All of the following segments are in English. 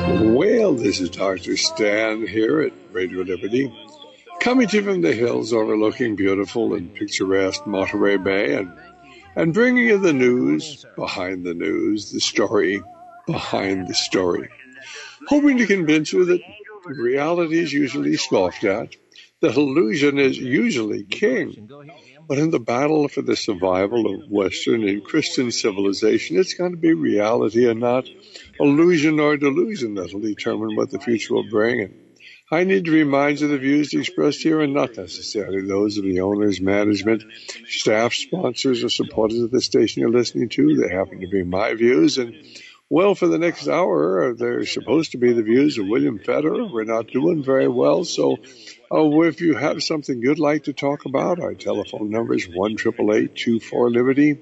Well, this is Dr. Stan here at Radio Liberty, coming to you from the hills overlooking beautiful and picturesque Monterey Bay, and bringing you the news behind the news, the story behind the story. Hoping to convince you that reality is usually scoffed at, that illusion is usually king. But in the battle for the survival of Western and Christian civilization, it's going to be reality and not illusion or delusion that will determine what the future will bring. And I need to remind you the views expressed here are not necessarily those of the owners, management, staff, sponsors, or supporters of the station you're listening to. They happen to be my views. And, well, for the next hour, they're supposed to be the views of William Federer. We're not doing very well, so if you have something you'd like to talk about, our telephone number is 1-888-24-LIBERTY,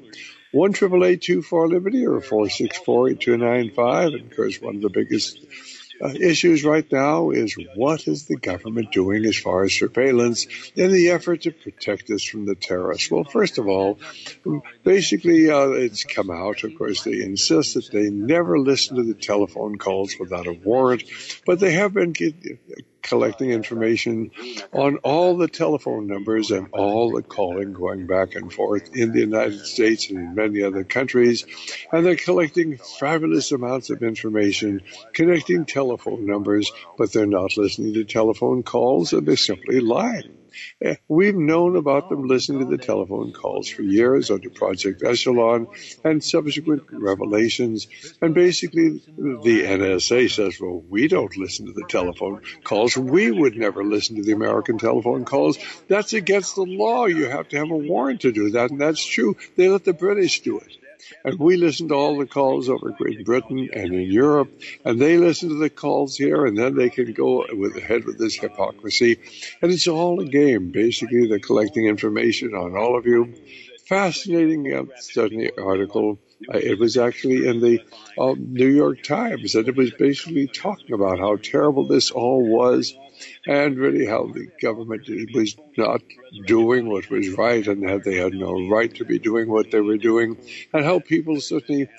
1-888-24-LIBERTY, or 464-8295. And, of course, one of the biggest issues right now is what is the government doing as far as surveillance in the effort to protect us from the terrorists? Well, first of all, basically it's come out, of course, they insist that they never listen to the telephone calls without a warrant, but they have been collecting information on all the telephone numbers and all the calling going back and forth in the United States and in many other countries. And they're collecting fabulous amounts of information, connecting telephone numbers, but they're not listening to telephone calls, and they're simply lying. We've known about them listening to the telephone calls for years under Project Echelon and subsequent revelations. And basically, the NSA says, well, we don't listen to the telephone calls. We would never listen to the American telephone calls. That's against the law. You have to have a warrant to do that, and that's true. They let the British do it. And we listen to all the calls over Great Britain and in Europe, and they listen to the calls here, and then they can go ahead with this hypocrisy. And it's all a game. Basically, they're collecting information on all of you. Fascinating study article. It was actually in the New York Times, and it was basically talking about how terrible this all was, and really how the government was not doing what was right, and that they had no right to be doing what they were doing, and how people certainly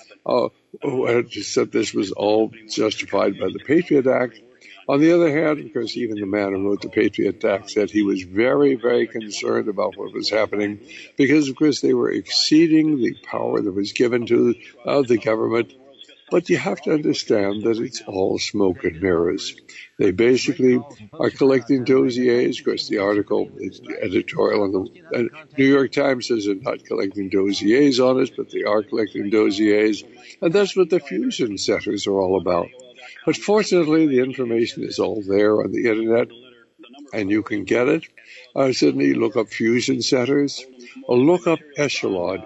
had said this was all justified by the Patriot Act. On the other hand, of course, even the man who wrote the Patriot Act said he was very, very concerned about what was happening because, of course, they were exceeding the power that was given to the government. But you have to understand that it's all smoke and mirrors. They basically are collecting dossiers. Of course, the article, it's editorial on the New York Times says they're not collecting dossiers on it, but they are collecting dossiers. And that's what the fusion centers are all about. But fortunately, the information is all there on the Internet, and you can get it. Certainly, look up fusion centers, or look up Echelon,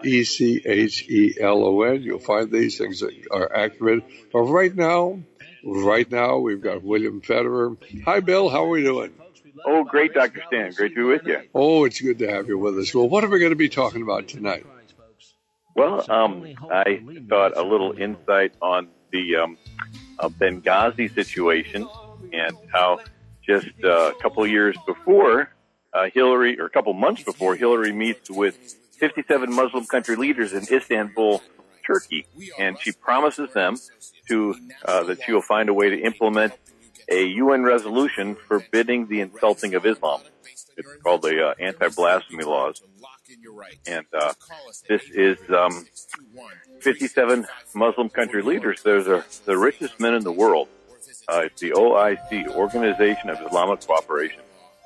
Echelon. You'll find these things that are accurate. But right now, we've got William Federer. Hi, Bill. How are we doing? Oh, great, Dr. Stan. Great to be with you. Oh, it's good to have you with us. Well, what are we going to be talking about tonight? Well, I thought a little insight on the Benghazi situation and how just a couple years before Hillary, or a couple months before, Hillary meets with 57 Muslim country leaders in Istanbul, Turkey, and she promises them that she will find a way to implement a UN resolution forbidding the insulting of Islam. It's called the anti-blasphemy laws. And this is 57 Muslim country leaders. Those are the richest men in the world. It's the OIC, Organization of Islamic Cooperation.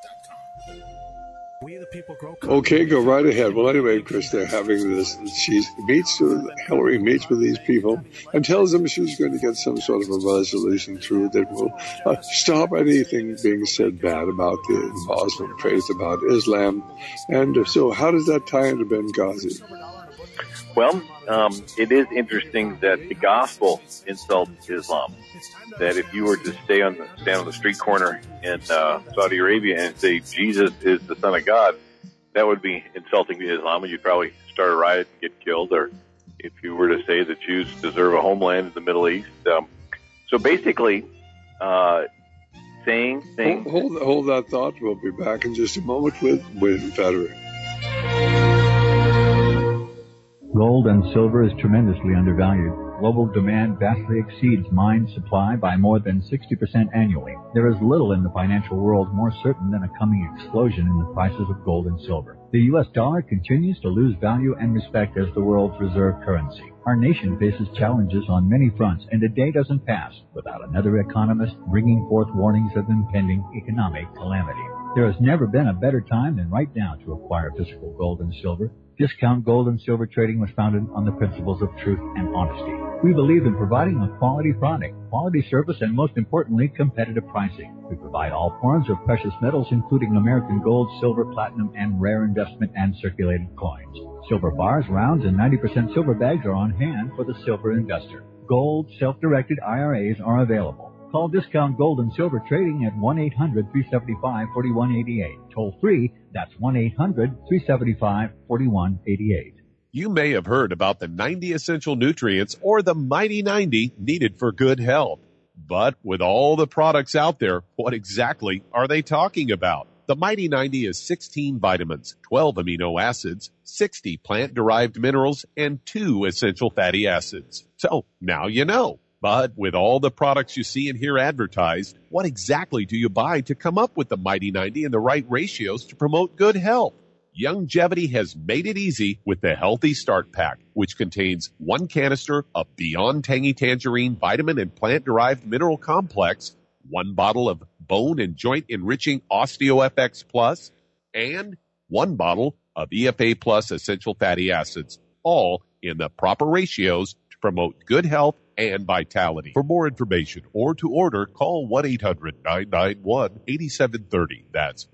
Okay, go right ahead. Well, anyway, Chris, they're having this. Hillary meets with these people and tells them she's going to get some sort of a resolution through that will stop anything being said bad about the Muslim faith, about Islam. And so how does that tie into Benghazi? Well, it is interesting that the gospel insults Islam. That if you were to stand on the street corner in Saudi Arabia and say Jesus is the Son of God, that would be insulting to Islam, and you'd probably start a riot and get killed. Or if you were to say that Jews deserve a homeland in the Middle East. So basically, saying things... Hold that thought. We'll be back in just a moment with William Federer. Gold and silver is tremendously undervalued. global demand vastly exceeds mine supply by more than 60% annually, there is little in the financial world more certain than a coming explosion in the prices of gold and silver. The U.S. dollar continues to lose value and respect as the world's reserve currency. Our nation faces challenges on many fronts, and a day doesn't pass without another economist bringing forth warnings of impending economic calamity. There has never been a better time than right now to acquire physical gold and silver. Discount Gold and Silver Trading was founded on the principles of truth and honesty. We believe in providing a quality product, quality service, and most importantly, competitive pricing. We provide all forms of precious metals, including American gold, silver, platinum, and rare investment and circulated coins. Silver bars, rounds, and 90% silver bags are on hand for the silver investor. Gold, self-directed IRAs are available. Call Discount Gold and Silver Trading at 1-800-375-4188. Toll free, that's 1-800-375-4188. You may have heard about the 90 essential nutrients or the Mighty 90 needed for good health. But with all the products out there, what exactly are they talking about? The Mighty 90 is 16 vitamins, 12 amino acids, 60 plant-derived minerals, and 2 essential fatty acids. So now you know. But with all the products you see and hear advertised, what exactly do you buy to come up with the Mighty 90 and the right ratios to promote good health? Youngevity has made it easy with the Healthy Start Pack, which contains 1 canister of Beyond Tangy Tangerine Vitamin and Plant-Derived Mineral Complex, 1 bottle of Bone and Joint Enriching OsteoFX Plus, and 1 bottle of EFA Plus Essential Fatty Acids, all in the proper ratios to promote good health and vitality. For more information or to order, call 1-800-991-8730. That's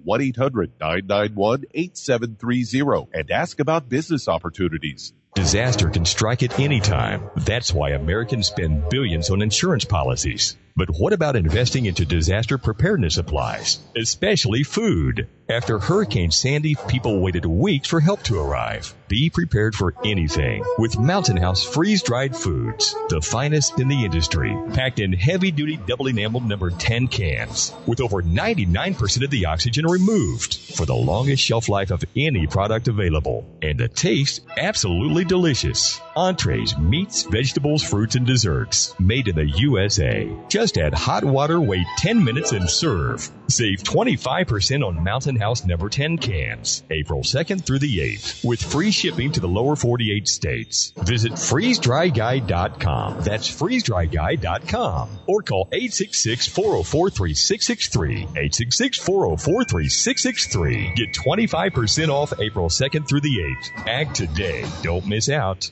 1-800-991-8730 and ask about business opportunities. Disaster can strike at any time. That's why Americans spend billions on insurance policies. But what about investing into disaster preparedness supplies, especially food? After Hurricane Sandy, people waited weeks for help to arrive. Be prepared for anything with Mountain House freeze-dried foods, the finest in the industry, packed in heavy-duty double-enameled number 10 cans, with over 99% of the oxygen removed for the longest shelf life of any product available. And the taste, absolutely delicious. Entrees, meats, vegetables, fruits, and desserts, made in the USA. Just add hot water, wait 10 minutes, and serve. Save 25% on Mountain House number 10 cans, April 2nd through the 8th, with free shipping to the lower 48 states. Visit freezedryguy.com. That's freezedryguy.com. Or call 866-404-3663. 866-404-3663. Get 25% off April 2nd through the 8th. Act today. Don't miss out.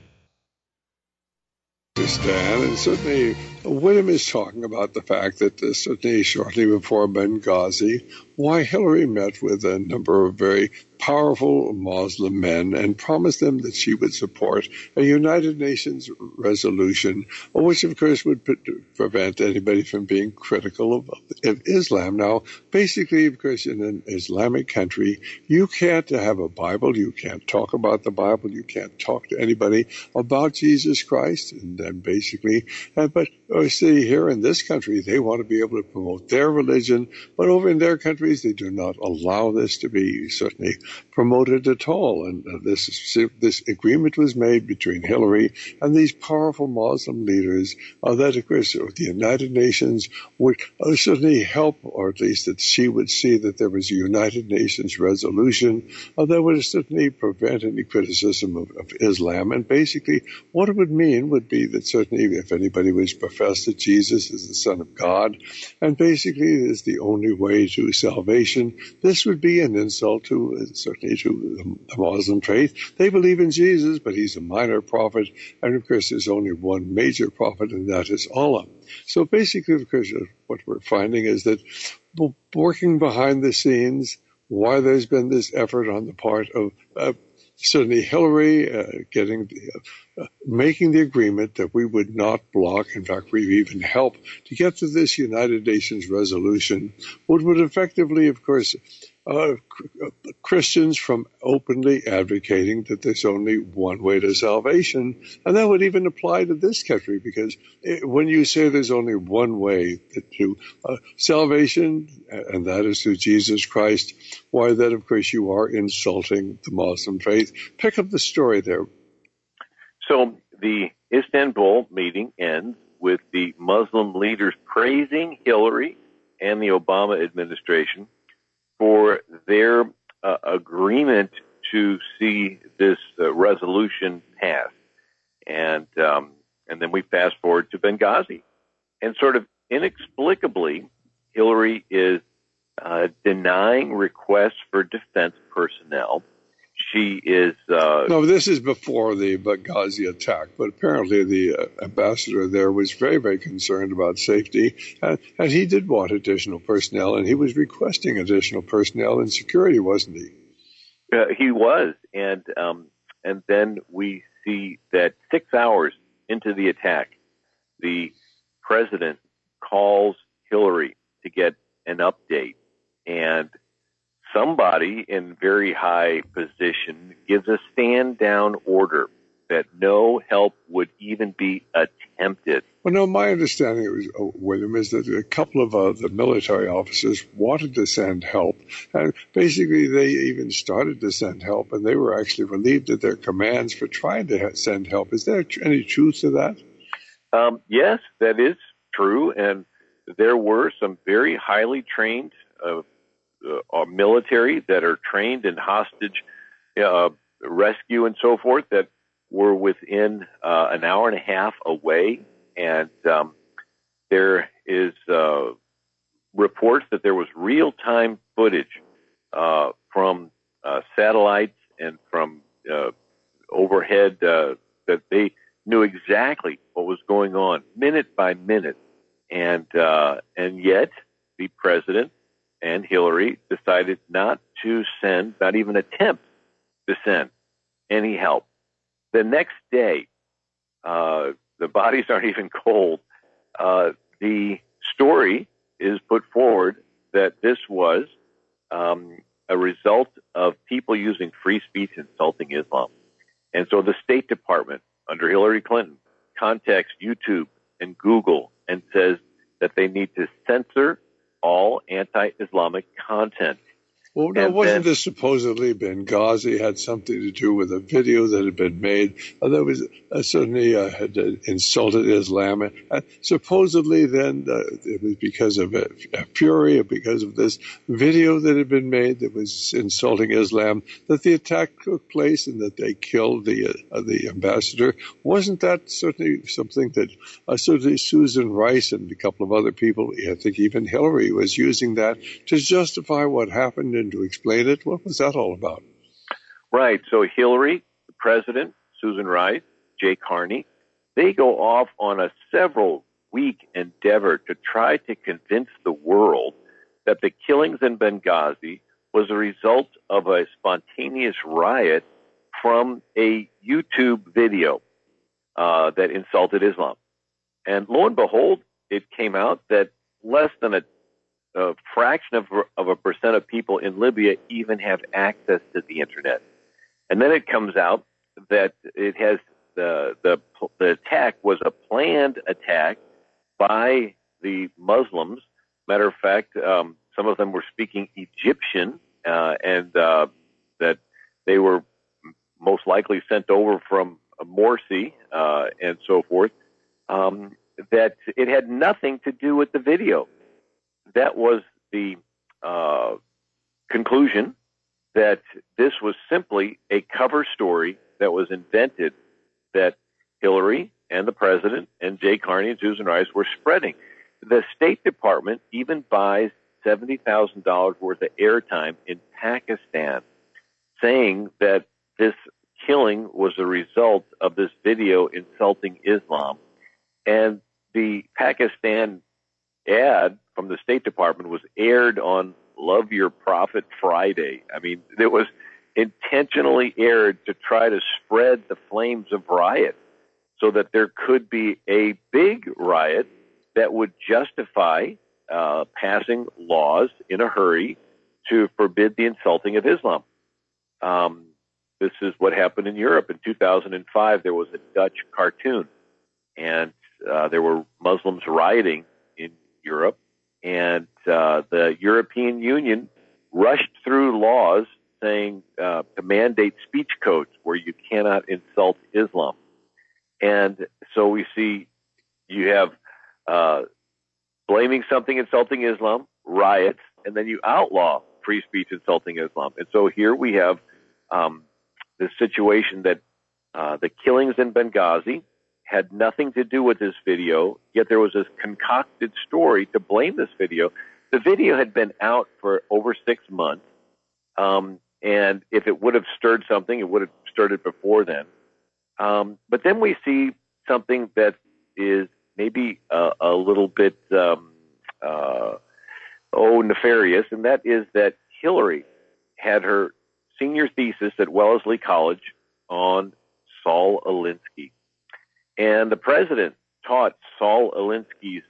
Dan, and certainly Whittam is talking about the fact that certainly shortly before Benghazi, why Hillary met with a number of very powerful Muslim men and promised them that she would support a United Nations resolution, which of course would prevent anybody from being critical of Islam. Now, basically, of course, in an Islamic country, you can't have a Bible, you can't talk about the Bible, you can't talk to anybody about Jesus Christ, and then basically, but see, here in this country, they want to be able to promote their religion, but over in their countries, they do not allow this to be certainly promoted at all. And this agreement was made between Hillary and these powerful Muslim leaders that, of course, the United Nations would certainly help, or at least that she would see that there was a United Nations resolution that would certainly prevent any criticism of Islam. And basically, what it would mean would be that certainly if anybody was professed that Jesus is the Son of God, and basically is the only way to salvation, this would be an insult to certainly to the Muslim faith. They believe in Jesus, but he's a minor prophet, and of course there's only one major prophet, and that is Allah. So basically, of course, what we're finding is that working behind the scenes, why there's been this effort on the part of certainly Hillary making the agreement that we would not block, in fact, we've even helped to get to this United Nations resolution, would effectively, of course, Christians from openly advocating that there's only one way to salvation. And that would even apply to this country, because when you say there's only one way to salvation, and that is through Jesus Christ, why then, of course, you are insulting the Muslim faith. Pick up the story there. So the Istanbul meeting ends with the Muslim leaders praising Hillary and the Obama administration for their agreement to see this resolution pass. And then we fast forward to Benghazi. And sort of inexplicably, Hillary is denying requests for defense personnel. She is... No, this is before the Benghazi attack, but apparently the ambassador there was very, very concerned about safety, and he did want additional personnel, and he was requesting additional personnel and security, wasn't he? He was, and then we see that 6 hours into the attack, the president calls Hillary to get an update, and somebody in very high position gives a stand-down order that no help would even be attempted. Well, no, my understanding, William, is that a couple of the military officers wanted to send help, and basically they even started to send help, and they were actually relieved of their commands for trying to send help. Is there any truth to that? Yes, that is true, and there were some very highly trained military that are trained in hostage rescue and so forth that were within an hour and a half away. And there is reports that there was real-time footage from satellites and from overhead that they knew exactly what was going on minute by minute. And yet the president and Hillary decided not to send, not even attempt to send any help. The next day, the bodies aren't even cold. The story is put forward that this was a result of people using free speech insulting Islam. And so the State Department, under Hillary Clinton, contacts YouTube and Google and says that they need to censor all anti-Islamic content. Well, now, wasn't this supposedly Benghazi had something to do with a video that had been made that was certainly had insulted Islam? And supposedly then it was because of fury or because of this video that had been made that was insulting Islam that the attack took place and that they killed the ambassador. Wasn't that certainly something that certainly Susan Rice and a couple of other people, I think even Hillary, was using that to justify what happened and to explain it? What was that all about? Right. So Hillary, the president, Susan Rice, Jay Carney, they go off on a several-week endeavor to try to convince the world that the killings in Benghazi was a result of a spontaneous riot from a YouTube video that insulted Islam. And lo and behold, it came out that less than a fraction of a percent of people in Libya even have access to the internet. And then it comes out that it has the attack was a planned attack by the Muslims. Matter of fact, some of them were speaking Egyptian, and that they were most likely sent over from Morsi and so forth. That it had nothing to do with the video. That was the conclusion, that this was simply a cover story that was invented that Hillary and the president and Jay Carney and Susan Rice were spreading. The State Department even buys $70,000 worth of airtime in Pakistan, saying that this killing was a result of this video insulting Islam. And the Pakistan ad from the State Department was aired on Love Your Prophet Friday. I mean, it was intentionally aired to try to spread the flames of riot so that there could be a big riot that would justify passing laws in a hurry to forbid the insulting of Islam. This is what happened in Europe. In 2005, there was a Dutch cartoon, and there were Muslims rioting in Europe, and the European Union rushed through laws saying to mandate speech codes where you cannot insult Islam. And so we see you have blaming something insulting Islam, riots, and then you outlaw free speech insulting Islam. And so here we have this situation that the killings in Benghazi had nothing to do with this video, yet there was this concocted story to blame this video. The video had been out for over 6 months, and if it would have stirred something, it would have stirred it before then. But then we see something that is maybe a little bit nefarious, and that is that Hillary had her senior thesis at Wellesley College on Saul Alinsky. And the president taught Saul Alinsky's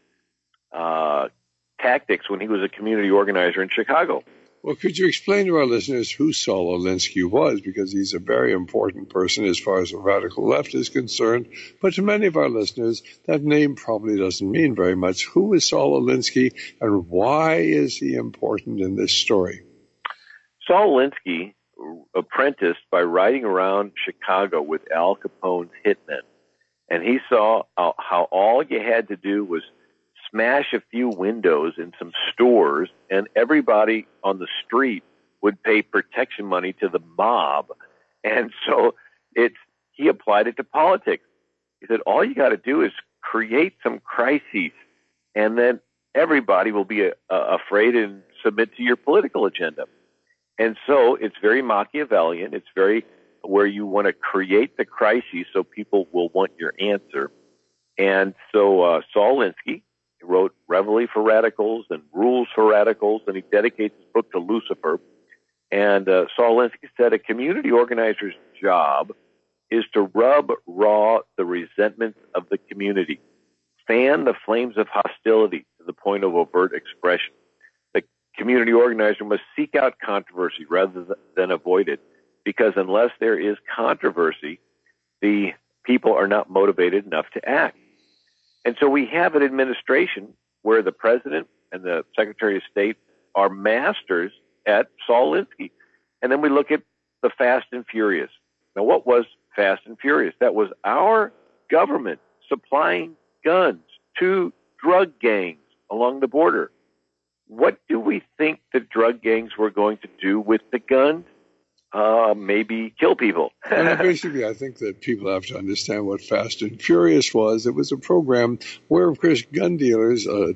tactics when he was a community organizer in Chicago. Well, could you explain to our listeners who Saul Alinsky was? Because he's a very important person as far as the radical left is concerned. But to many of our listeners, that name probably doesn't mean very much. Who is Saul Alinsky, and why is he important in this story? Saul Alinsky apprenticed by riding around Chicago with Al Capone's hitmen. And he saw how all you had to do was smash a few windows in some stores, and everybody on the street would pay protection money to the mob. And so he applied it to politics. He said, all you got to do is create some crises, and then everybody will be afraid and submit to your political agenda. And so it's very Machiavellian. It's very where you want to create the crises so people will want your answer. And so Saul Alinsky wrote Reveille for Radicals and Rules for Radicals, and he dedicates his book to Lucifer. And Saul Alinsky said a community organizer's job is to rub raw the resentments of the community, fan the flames of hostility to the point of overt expression. The community organizer must seek out controversy rather than avoid it, because unless there is controversy, the people are not motivated enough to act. And so we have an administration where the president and the secretary of state are masters at Saul Alinsky. And then we look at the Fast and Furious. Now, what was Fast and Furious? That was our government supplying guns to drug gangs along the border. What do we think the drug gangs were going to do with the guns? Maybe kill people. Well, basically, I think that people have to understand what Fast and Furious was. It was a program where, of course, gun dealers and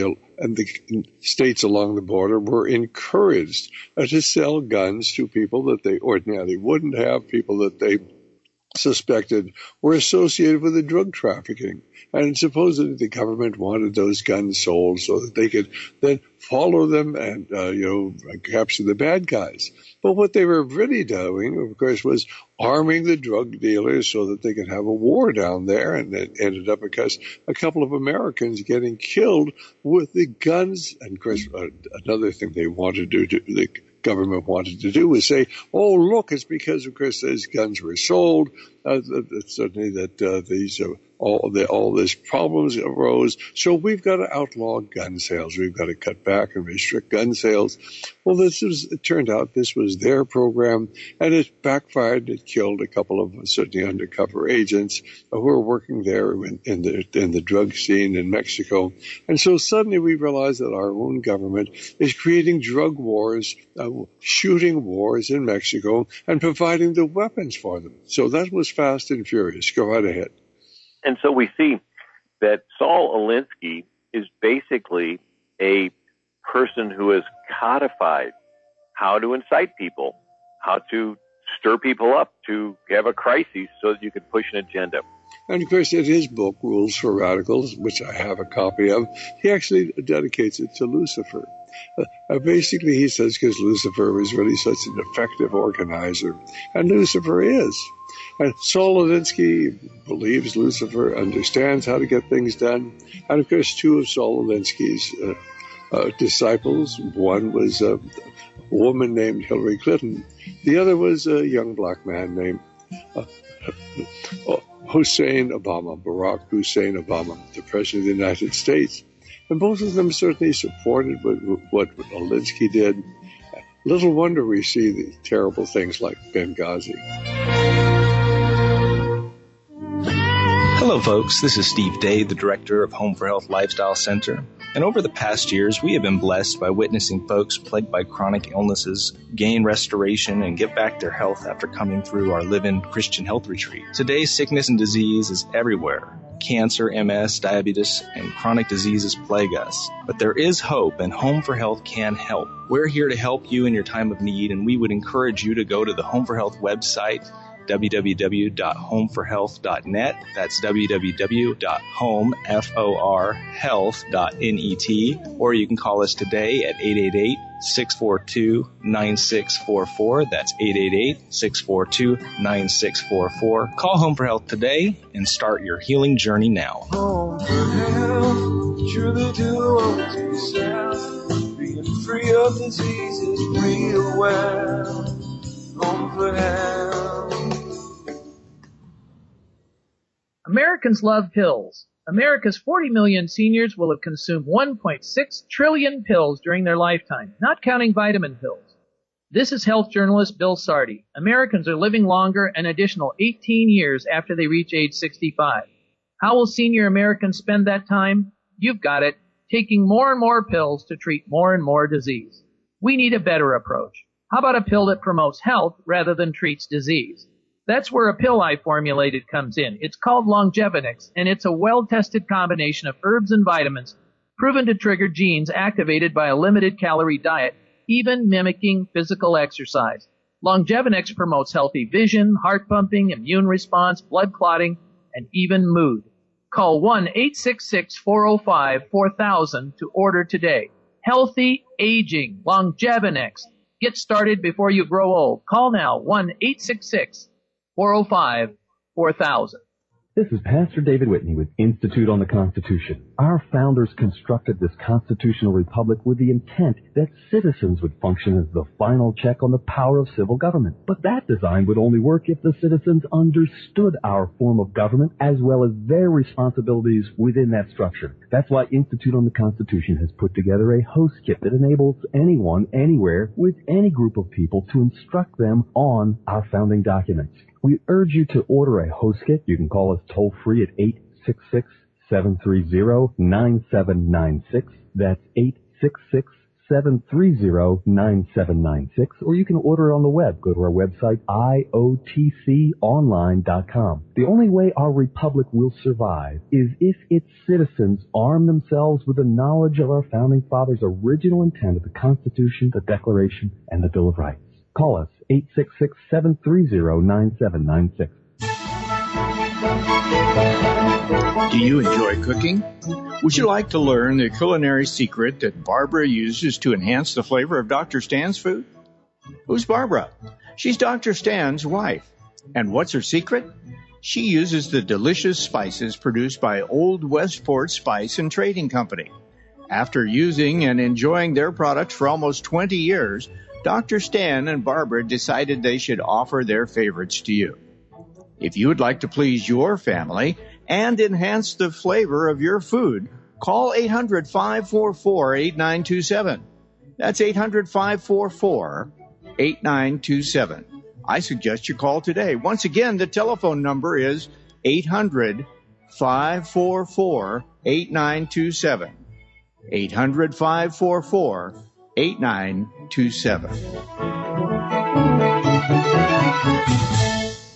the states along the border were encouraged to sell guns to people that they ordinarily wouldn't have, people that they suspected were associated with the drug trafficking. And supposedly the government wanted those guns sold so that they could then follow them and, capture the bad guys. But what they were really doing, of course, was arming the drug dealers so that they could have a war down there. And it ended up because a couple of Americans getting killed with the guns. And, of course, another thing they wanted to do, the government wanted to do was say, oh, look, it's because, of course, those guns were sold. Certainly that all these problems arose. So we've got to outlaw gun sales. We've got to cut back and restrict gun sales. Well, it turned out this was their program, and it backfired. It killed a couple of certainly undercover agents who were working there in the drug scene in Mexico. And so suddenly we realized that our own government is creating drug wars, shooting wars in Mexico, and providing the weapons for them. So that was Fast and Furious. Go right ahead. And so we see that Saul Alinsky is basically a person who has codified how to incite people, how to stir people up to have a crisis so that you can push an agenda. And, of course, in his book, Rules for Radicals, which I have a copy of, he actually dedicates it to Lucifer. Basically, he says because Lucifer was really such an effective organizer, and Lucifer is. And Saul Alinsky believes Lucifer, understands how to get things done. And, of course, two of Saul Alinsky's disciples, one was a woman named Hillary Clinton. The other was a young black man named Hussein Obama, Barack Hussein Obama, the President of the United States. And both of them certainly supported what Alinsky did. Little wonder we see the terrible things like Benghazi. Hello, folks. This is Steve Day, the director of Home for Health Lifestyle Center. And over the past years, we have been blessed by witnessing folks plagued by chronic illnesses gain restoration and get back their health after coming through our Live-In Christian Health Retreat. Today's sickness and disease is everywhere. Cancer, MS, diabetes, and chronic diseases plague us. But there is hope, and Home for Health can help. We're here to help you in your time of need, and we would encourage you to go to the Home for Health website, www.homeforhealth.net. That's www.homeforhealth.net. Or you can call us today at 888-642-9644. That's 888-642-9644. Call Home for Health today and start your healing journey now. Home for Health, truly do unto yourself, being free of diseases, real well. Home for Health. Americans love pills. America's 40 million seniors will have consumed 1.6 trillion pills during their lifetime, not counting vitamin pills. This is health journalist Bill Sardi. Americans are living longer an additional 18 years after they reach age 65. How will senior Americans spend that time? You've got it, taking more and more pills to treat more and more disease. We need a better approach. How about a pill that promotes health rather than treats disease? That's where a pill I formulated comes in. It's called Longevinix, and it's a well-tested combination of herbs and vitamins proven to trigger genes activated by a limited-calorie diet, even mimicking physical exercise. Longevinix promotes healthy vision, heart pumping, immune response, blood clotting, and even mood. Call 1-866-405-4000 to order today. Healthy aging, Longevinix. Get started before you grow old. Call now, 1-866-405-4000. This is Pastor David Whitney with Institute on the Constitution. Our founders constructed this constitutional republic with the intent that citizens would function as the final check on the power of civil government. But that design would only work if the citizens understood our form of government as well as their responsibilities within that structure. That's why Institute on the Constitution has put together a host kit that enables anyone, anywhere, with any group of people to instruct them on our founding documents. We urge you to order a host kit. You can call us toll-free at 866-730-9796. That's 866-730-9796. Or you can order it on the web. Go to our website, iotconline.com. The only way our republic will survive is if its citizens arm themselves with the knowledge of our founding fathers' original intent of the Constitution, the Declaration, and the Bill of Rights. Call us, 866-730-9796. Do you enjoy cooking? Would you like to learn the culinary secret that Barbara uses to enhance the flavor of Dr. Stan's food? Who's Barbara? She's Dr. Stan's wife. And what's her secret? She uses the delicious spices produced by Old Westport Spice and Trading Company. After using and enjoying their products for almost 20 years, Dr. Stan and Barbara decided they should offer their favorites to you. If you would like to please your family and enhance the flavor of your food, call 800-544-8927. That's 800-544-8927. I suggest you call today. Once again, the telephone number is 800-544-8927. 800-544-8927.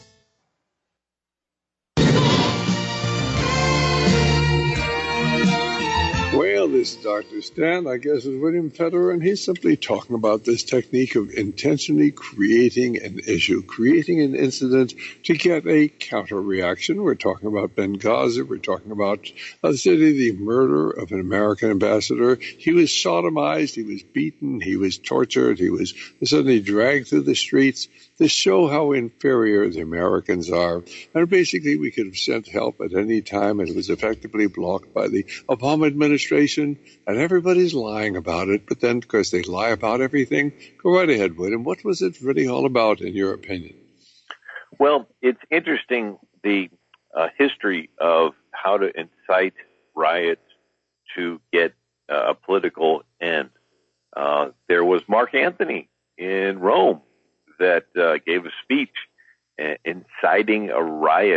Well, this is Dr. Stan, I guess, is William Federer, and he's simply talking about this technique of intentionally creating an issue, creating an incident to get a counter-reaction. We're talking about Benghazi. We're talking about the city, the murder of an American ambassador. He was sodomized. He was beaten. He was tortured. He was suddenly dragged through the streets to show how inferior the Americans are. And basically, we could have sent help at any time, and it was effectively blocked by the Obama administration, and everybody's lying about it. But then, because they lie about everything, go right ahead, William. What was it really all about, in your opinion? Well, it's interesting, the history of how to incite riots to get a political end. There was Mark Antony in Rome that gave a speech inciting a riot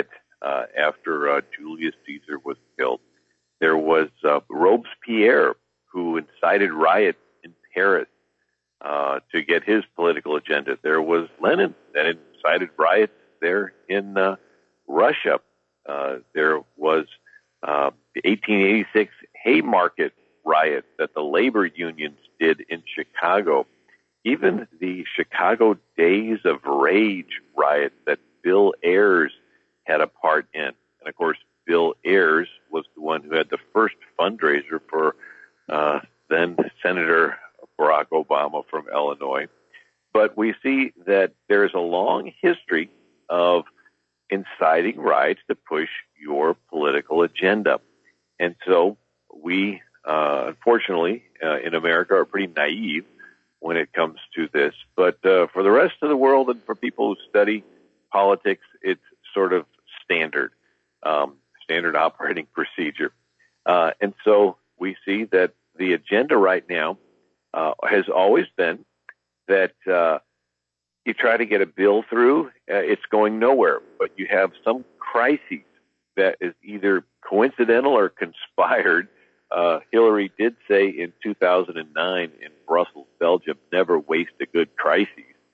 after Julius Caesar was killed. There was Robespierre, who incited riots in Paris to get his political agenda. There was Lenin that incited riots there in Russia. There was the 1886 Haymarket riot that the labor unions did in Chicago. Even the Chicago Days of Rage riot that Bill Ayers had a part in. And, of course, Bill Ayers was the one who had the first fundraiser for then Senator Barack Obama from Illinois. But we see that there is a long history of inciting riots to push your political agenda. And so we, unfortunately, in America are pretty naive when it comes to this. But for the rest of the world and for people who study politics, it's sort of standard operating procedure. And so we see that the agenda right now has always been that you try to get a bill through, it's going nowhere, but you have some crisis that is either coincidental or conspired. Hillary did say in 2009 in Brussels, Belgium, never waste a good crisis.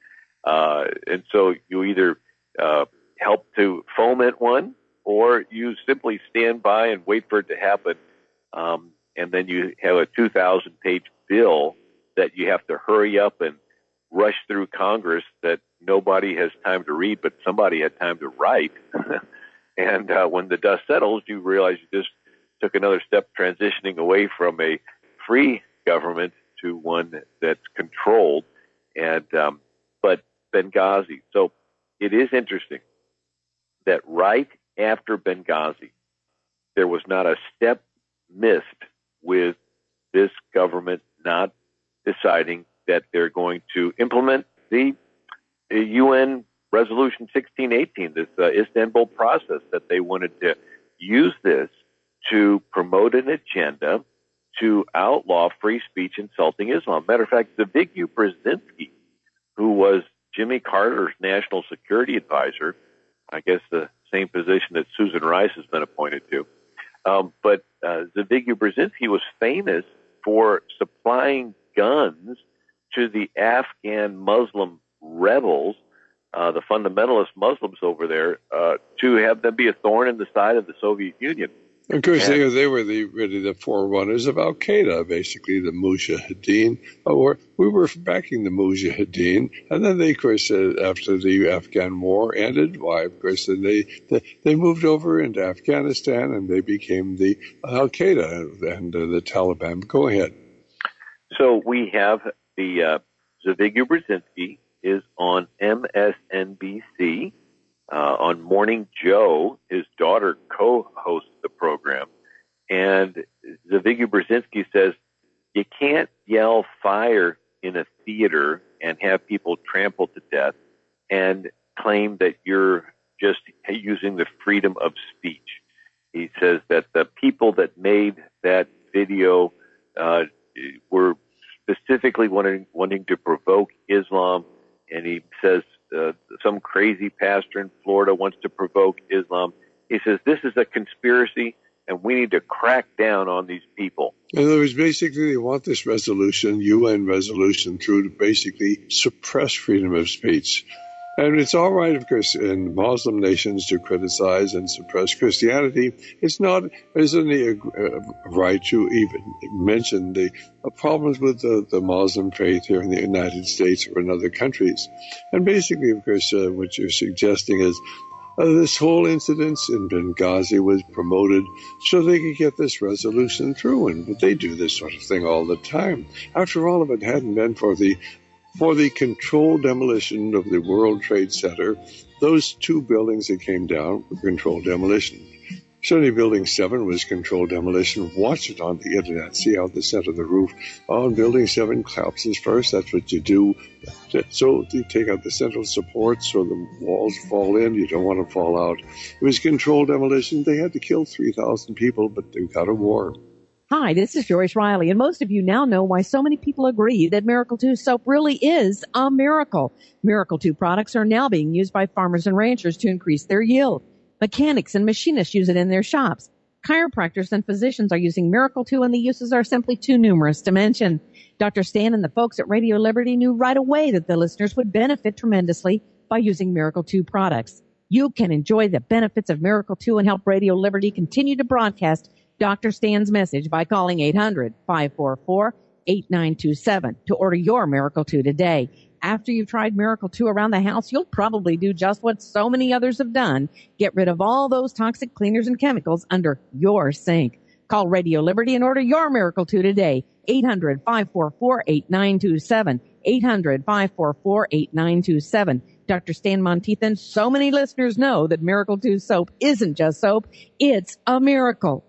And so you either help to foment one, or you simply stand by and wait for it to happen. And then you have a 2,000-page bill that you have to hurry up and rush through Congress that nobody has time to read, but somebody had time to write. And when the dust settles, you realize you just took another step transitioning away from a free government to one that's controlled. And but Benghazi. So it is interesting that right after Benghazi, there was not a step missed with this government not deciding that they're going to implement the UN Resolution 1618, this Istanbul process, that they wanted to use this to promote an agenda to outlaw free speech insulting Islam. Matter of fact, Zbigniew Brzezinski, who was Jimmy Carter's national security advisor, I guess the same position that Susan Rice has been appointed to. But Zbigniew Brzezinski was famous for supplying guns to the Afghan Muslim rebels, the fundamentalist Muslims over there, to have them be a thorn in the side of the Soviet Union. Of course, they were really the forerunners of Al Qaeda, basically the Mujahideen. We were backing the Mujahideen, and then they, of course, after the Afghan war ended, of course, then they moved over into Afghanistan, and they became the Al Qaeda and the Taliban. Go ahead. So we have the Zbigniew Brzezinski is on MSNBC. On Morning Joe, his daughter co-hosts the program, and Zbigniew Brzezinski says, you can't yell fire in a theater and have people trampled to death and claim that you're just using the freedom of speech. He says that the people that made that video were specifically wanting to provoke Islam, and he says some crazy pastor in Florida wants to provoke Islam. He says this is a conspiracy, and we need to crack down on these people. In other words, basically, they want this resolution, UN resolution, through to basically suppress freedom of speech. And it's all right, of course, in Muslim nations to criticize and suppress Christianity. It's not, isn't a right to even mention the problems with the Muslim faith here in the United States or in other countries. And basically, of course, what you're suggesting is this whole incident in Benghazi was promoted so they could get this resolution through. But they do this sort of thing all the time. After all, if it hadn't been for the controlled demolition of the World Trade Center, those two buildings that came down were controlled demolition. Certainly Building 7 was controlled demolition. Watch it on the internet. See how the center of the roof on Building 7 collapses first. That's what you do. So you take out the central support so the walls fall in. You don't want to fall out. It was controlled demolition. They had to kill 3,000 people, but they got a war. Hi, this is Joyce Riley, and most of you now know why so many people agree that Miracle 2 soap really is a miracle. Miracle 2 products are now being used by farmers and ranchers to increase their yield. Mechanics and machinists use it in their shops. Chiropractors and physicians are using Miracle 2, and the uses are simply too numerous to mention. Dr. Stan and the folks at Radio Liberty knew right away that the listeners would benefit tremendously by using Miracle 2 products. You can enjoy the benefits of Miracle 2 and help Radio Liberty continue to broadcast Dr. Stan's message by calling 800-544-8927 to order your Miracle 2 today. After you've tried Miracle 2 around the house, you'll probably do just what so many others have done. Get rid of all those toxic cleaners and chemicals under your sink. Call Radio Liberty and order your Miracle 2 today. 800-544-8927. 800-544-8927. Dr. Stan Monteith, so many listeners know that Miracle 2 soap isn't just soap, it's a miracle.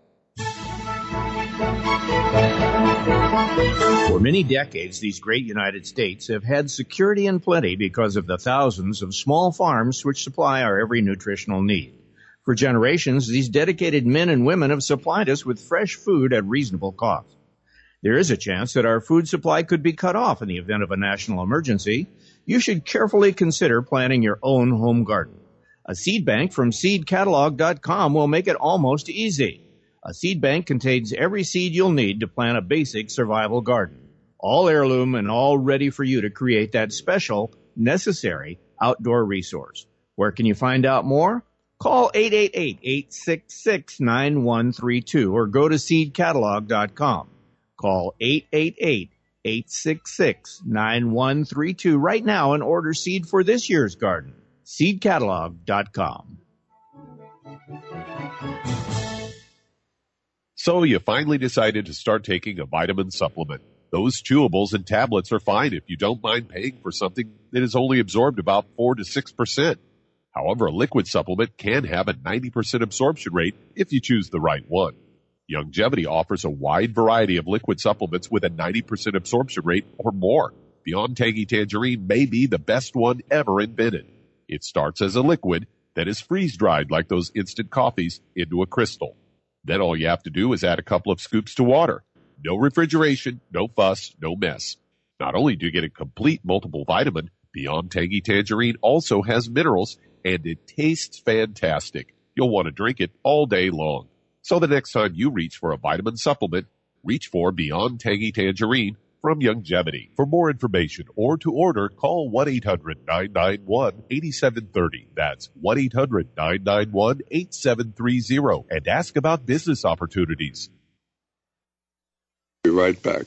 For many decades, these great United States have had security and plenty because of the thousands of small farms which supply our every nutritional need. For generations, these dedicated men and women have supplied us with fresh food at reasonable cost. There is a chance that our food supply could be cut off in the event of a national emergency. You should carefully consider planting your own home garden. A seed bank from seedcatalog.com will make it almost easy. A seed bank contains every seed you'll need to plant a basic survival garden. All heirloom and all ready for you to create that special, necessary outdoor resource. Where can you find out more? Call 888-866-9132 or go to seedcatalog.com. Call 888-866-9132 right now and order seed for this year's garden. seedcatalog.com. So you finally decided to start taking a vitamin supplement. Those chewables and tablets are fine if you don't mind paying for something that is only absorbed about 4 to 6%. However, a liquid supplement can have a 90% absorption rate if you choose the right one. Youngevity offers a wide variety of liquid supplements with a 90% absorption rate or more. Beyond Tangy Tangerine may be the best one ever invented. It starts as a liquid that is freeze-dried like those instant coffees into a crystal. Then all you have to do is add a couple of scoops to water. No refrigeration, no fuss, no mess. Not only do you get a complete multiple vitamin, Beyond Tangy Tangerine also has minerals, and it tastes fantastic. You'll want to drink it all day long. So the next time you reach for a vitamin supplement, reach for Beyond Tangy Tangerine from Youngevity. For more information or to order, call 1-800-991-8730. That's 1-800-991-8730 and ask about business opportunities. Be right back.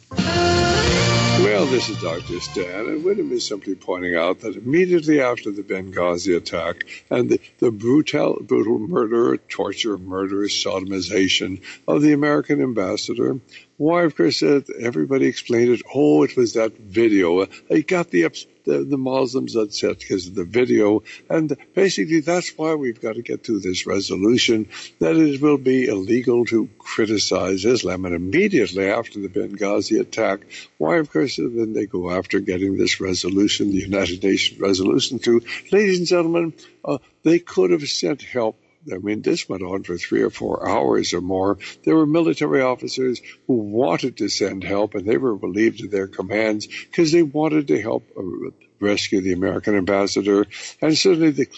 Well, this is Dr. Stan, and Wyndham is simply pointing out that immediately after the Benghazi attack and the brutal murder, torture, murder, sodomization of the American ambassador, why, of course, everybody explained it. Oh, it was that video. It got the Muslims upset because of the video. And basically, that's why we've got to get to this resolution that it will be illegal to criticize Islam. And immediately after the Benghazi attack, why, of course, then they go after getting this resolution, the United Nations resolution through. Ladies and gentlemen, they could have sent help. I mean, this went on for 3 or 4 hours or more. There were military officers who wanted to send help, and they were relieved of their commands because they wanted to help rescue the American ambassador. And certainly the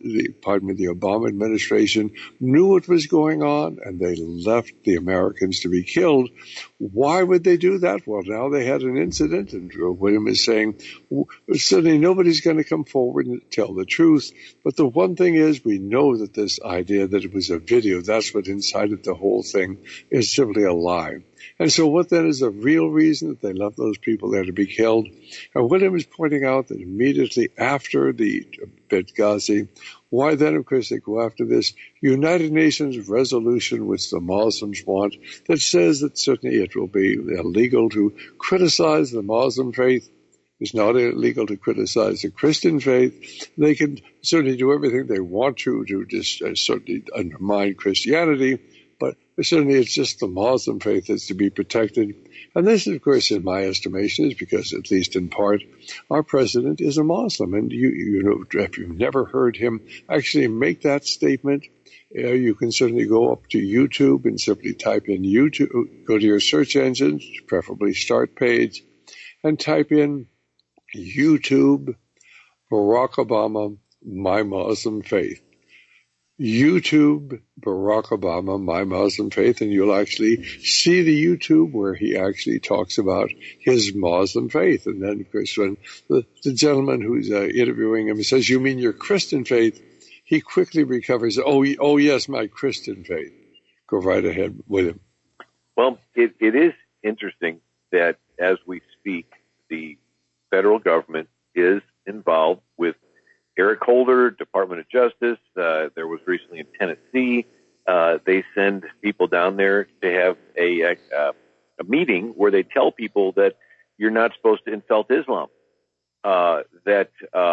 Obama administration knew what was going on, and they left the Americans to be killed. Why would they do that? Well, now they had an incident, and William is saying, certainly nobody's going to come forward and tell the truth. But the one thing is, we know that this idea that it was a video, that's what incited the whole thing, is simply a lie. And so what then is the real reason that they left those people there to be killed? And William is pointing out that immediately after the Benghazi, why then, of course, they go after this United Nations resolution, which the Muslims want, that says that certainly it will be illegal to criticize the Muslim faith. It's not illegal to criticize the Christian faith. They can certainly do everything they want to just certainly undermine Christianity. But certainly it's just the Muslim faith that's to be protected. And this, of course, in my estimation, is because, at least in part, our president is a Muslim. And you know, if you've never heard him actually make that statement, you can certainly go up to YouTube and simply type in YouTube, go to your search engine, preferably start page, and type in YouTube, Barack Obama, my Muslim faith. YouTube Barack Obama, My Muslim Faith, and you'll actually see the YouTube where he actually talks about his Muslim faith. And then, of course, when the gentleman who's interviewing him says, "You mean your Christian faith?" he quickly recovers. Oh, yes, my Christian faith. Go right ahead with him. Well, it is interesting that as we speak, the federal government is involved with Eric Holder, Department of Justice. There was recently in Tennessee. They send people down there to have a meeting where they tell people that you're not supposed to insult Islam, that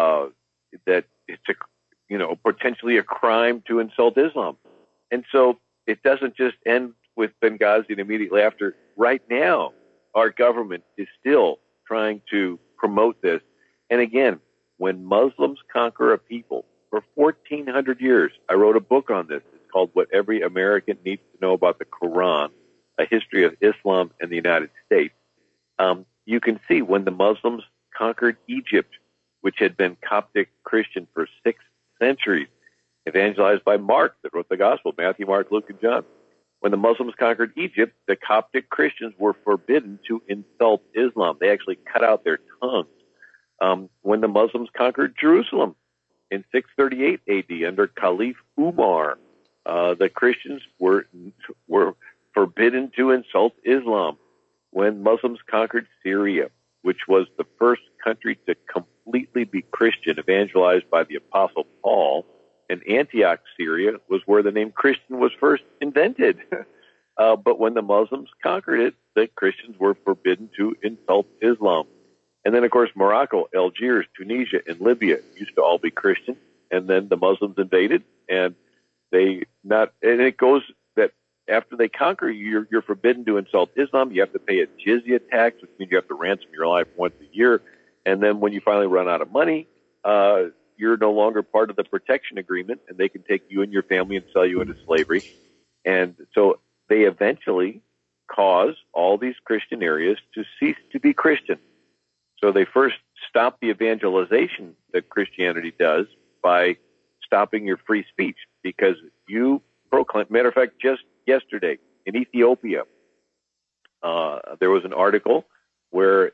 it's potentially a crime to insult Islam. And so it doesn't just end with Benghazi and immediately after. Right now, our government is still trying to promote this. And again, when Muslims conquer a people, for 1,400 years, I wrote a book on this. It's called What Every American Needs to Know About the Quran, A History of Islam and the United States. You can see when the Muslims conquered Egypt, which had been Coptic Christian for 6 centuries, evangelized by Mark that wrote the gospel, Matthew, Mark, Luke, and John. When the Muslims conquered Egypt, the Coptic Christians were forbidden to insult Islam. They actually cut out their tongues. When the Muslims conquered Jerusalem in 638 AD under Caliph Umar, the Christians were forbidden to insult Islam. When Muslims conquered Syria, which was the first country to completely be Christian, evangelized by the Apostle Paul, and Antioch, Syria, was where the name Christian was first invented. But when the Muslims conquered it, the Christians were forbidden to insult Islam. And then, of course, Morocco, Algiers, Tunisia, and Libya used to all be Christian. And then the Muslims invaded, and it goes that after they conquer you, you're forbidden to insult Islam. You have to pay a jizya tax, which means you have to ransom your life once a year. And then when you finally run out of money, you're no longer part of the protection agreement, and they can take you and your family and sell you into slavery. And so they eventually cause all these Christian areas to cease to be Christian. So they first stop the evangelization that Christianity does by stopping your free speech, because you proclaim. Matter of fact, just yesterday in Ethiopia, there was an article where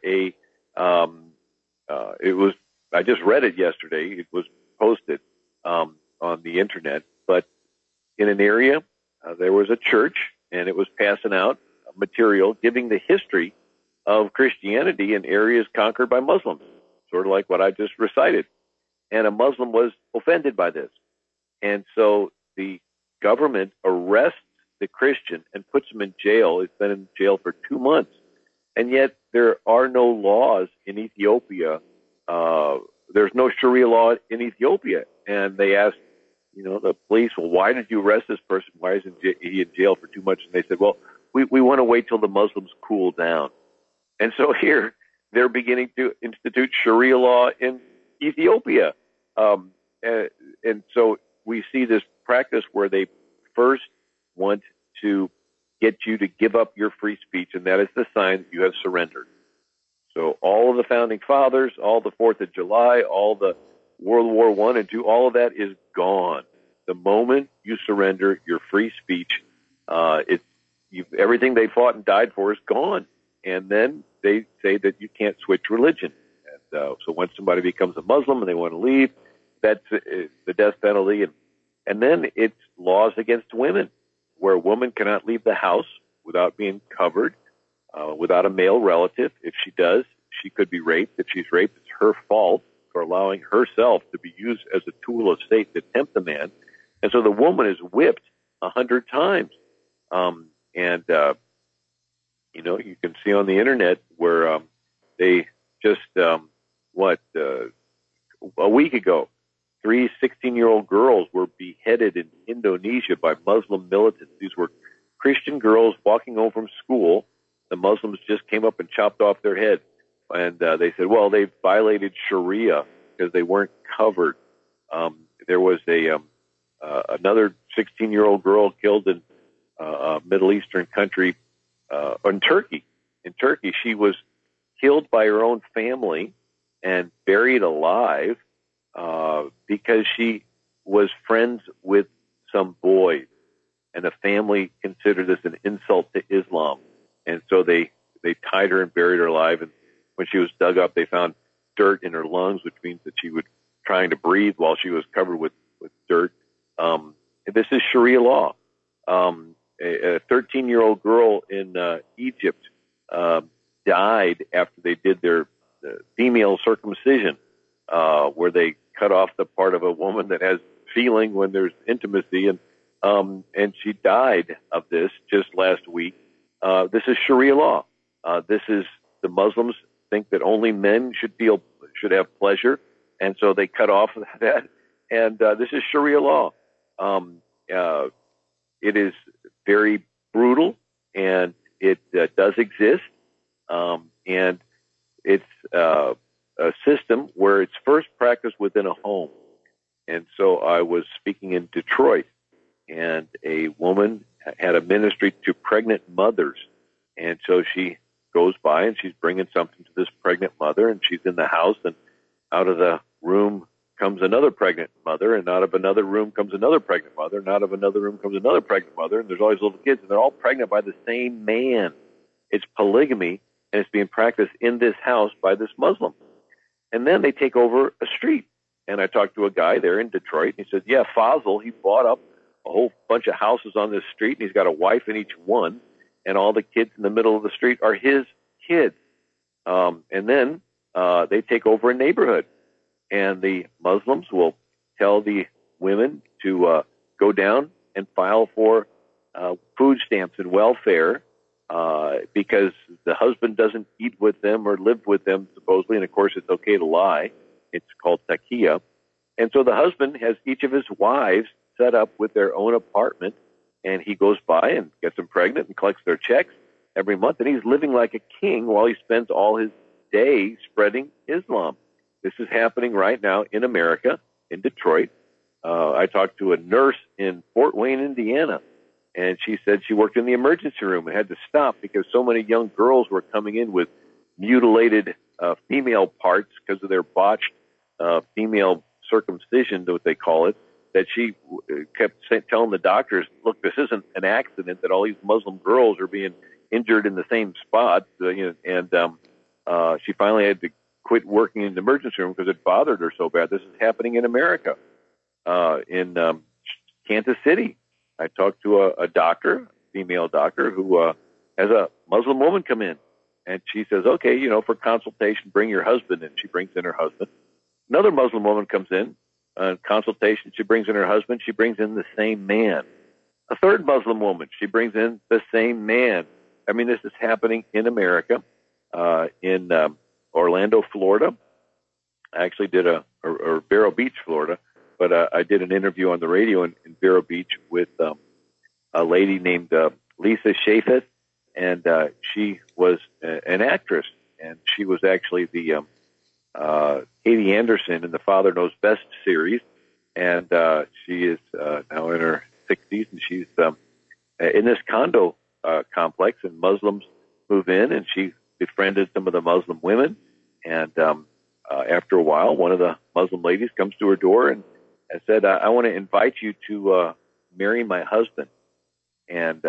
I just read it yesterday. It was posted on the internet, but in an area there was a church, and it was passing out material giving the history of Christianity in areas conquered by Muslims, sort of like what I just recited. And a Muslim was offended by this. And so the government arrests the Christian and puts him in jail. He's been in jail for 2 months. And yet there are no laws in Ethiopia. There's no Sharia law in Ethiopia. And they asked, the police, well, why did you arrest this person? Why is he in jail for 2 months? And they said, well, we want to wait till the Muslims cool down. And so here they're beginning to institute Sharia law in Ethiopia. And so we see this practice where they first want to get you to give up your free speech, and that is the sign that you have surrendered. So all of the founding fathers, all the 4th of July, all the World War I and II, all of that is gone. The moment you surrender your free speech, everything they fought and died for is gone. And then they say that you can't switch religion. And so when somebody becomes a Muslim and they want to leave, that's the death penalty. And then it's laws against women, where a woman cannot leave the house without being covered, without a male relative. If she does, she could be raped. If she's raped, it's her fault for allowing herself to be used as a tool of Satan to tempt a man. And so the woman is whipped 100 times. You can see on the internet where they just, a week ago, 3 16-year-old girls were beheaded in Indonesia by Muslim militants. These were Christian girls walking home from school. The Muslims just came up and chopped off their head. And they said, well, they violated Sharia because they weren't covered. There was another 16-year-old girl killed in a Middle Eastern country, in Turkey. In Turkey, she was killed by her own family and buried alive because she was friends with some boys. And the family considered this an insult to Islam. And so they tied her and buried her alive. And when she was dug up, they found dirt in her lungs, which means that she was trying to breathe while she was covered with dirt. This is Sharia law. A 13-year-old girl in Egypt died after they did their female circumcision, where they cut off the part of a woman that has feeling when there's intimacy, and she died of this just last week. This is Sharia law. This is the Muslims think that only men should have pleasure, and so they cut off that. And this is Sharia law. It is very brutal, and it does exist, and it's a system where it's first practiced within a home. And so I was speaking in Detroit, and a woman had a ministry to pregnant mothers, and so she goes by and she's bringing something to this pregnant mother, and she's in the house, and out of the room comes another pregnant mother, and out of another room comes another pregnant mother, and out of another room comes another pregnant mother, and there's all these little kids, and they're all pregnant by the same man. It's polygamy, and it's being practiced in this house by this Muslim. And then they take over a street. And I talked to a guy there in Detroit, and he said, yeah, Fazil, he bought up a whole bunch of houses on this street, and he's got a wife in each one, and all the kids in the middle of the street are his kids. And then they take over a neighborhood. And the Muslims will tell the women to go down and file for food stamps and welfare because the husband doesn't eat with them or live with them, supposedly. And, of course, it's okay to lie. It's called taqiyya. And so the husband has each of his wives set up with their own apartment, and he goes by and gets them pregnant and collects their checks every month. And he's living like a king while he spends all his day spreading Islam. This is happening right now in America, in Detroit. I talked to a nurse in Fort Wayne, Indiana, and she said she worked in the emergency room and had to stop because so many young girls were coming in with mutilated female parts because of their botched female circumcision, what they call it, that she kept telling the doctors, look, this isn't an accident that all these Muslim girls are being injured in the same spot. And she finally had to quit working in the emergency room because it bothered her so bad. This is happening in America, in Kansas City. I talked to a doctor, female doctor, who has a Muslim woman come in. And she says, okay, for consultation, bring your husband in. She brings in her husband. Another Muslim woman comes in, consultation, she brings in her husband. She brings in the same man. A third Muslim woman, she brings in the same man. I mean, this is happening in America, in Orlando, Florida. I actually did or Vero Beach, Florida, but I did an interview on the radio in Vero Beach with a lady named Lisa Shafet, and she was an actress, and she was actually the Katie Anderson in the Father Knows Best series, and she is now in her 60s, and she's in this condo complex, and Muslims move in, and she befriended some of the Muslim women, and after a while, one of the Muslim ladies comes to her door and said, I want to invite you to marry my husband. And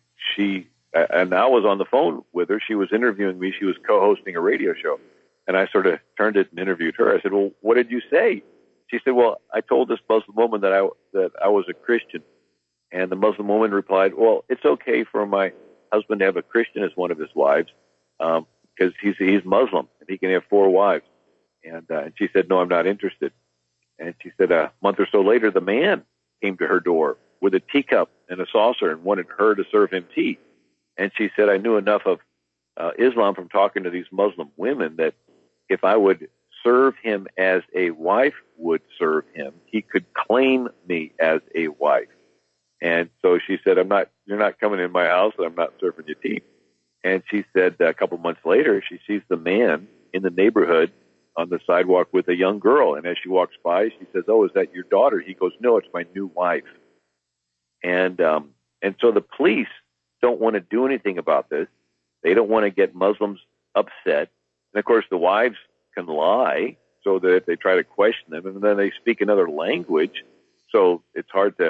and I was on the phone with her. She was interviewing me. She was co-hosting a radio show. And I sort of turned it and interviewed her. I said, well, what did you say? She said, well, I told this Muslim woman that I was a Christian. And the Muslim woman replied, well, it's okay for my husband to have a Christian as one of his wives because he's Muslim and he can have 4 wives. And she said, no, I'm not interested. And she said a month or so later, the man came to her door with a teacup and a saucer and wanted her to serve him tea. And she said, I knew enough of Islam from talking to these Muslim women that if I would serve him as a wife would serve him, he could claim me as a wife. And so she said, you're not coming in my house and I'm not serving you tea. And she said a couple months later, she sees the man in the neighborhood on the sidewalk with a young girl. And as she walks by, she says, oh, is that your daughter? He goes, no, it's my new wife. And so the police don't want to do anything about this. They don't want to get Muslims upset. And of course, the wives can lie so that they try to question them, and then they speak another language. So it's hard to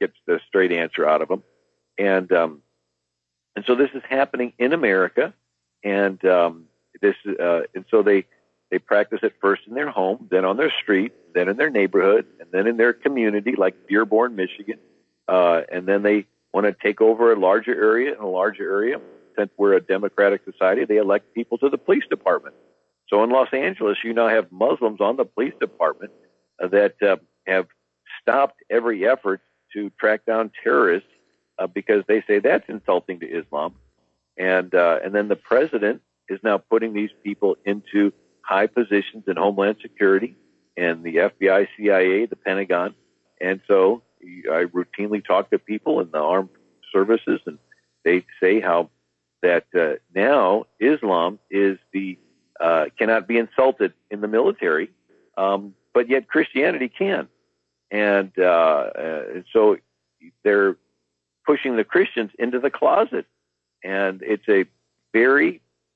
gets the straight answer out of them. And so this is happening in America, and so they practice it first in their home, then on their street, then in their neighborhood, and then in their community, like Dearborn, Michigan, and then they want to take over a larger area. Since we're a democratic society, they elect people to the police department. So in Los Angeles, you now have Muslims on the police department that have stopped every effort to track down terrorists because they say that's insulting to Islam. And then the president is now putting these people into high positions in Homeland Security and the FBI, CIA, the Pentagon. And so I routinely talk to people in the armed services, and they say how that now Islam is cannot be insulted in the military, but yet Christianity can. And so they're pushing the Christians into the closet. And it's a very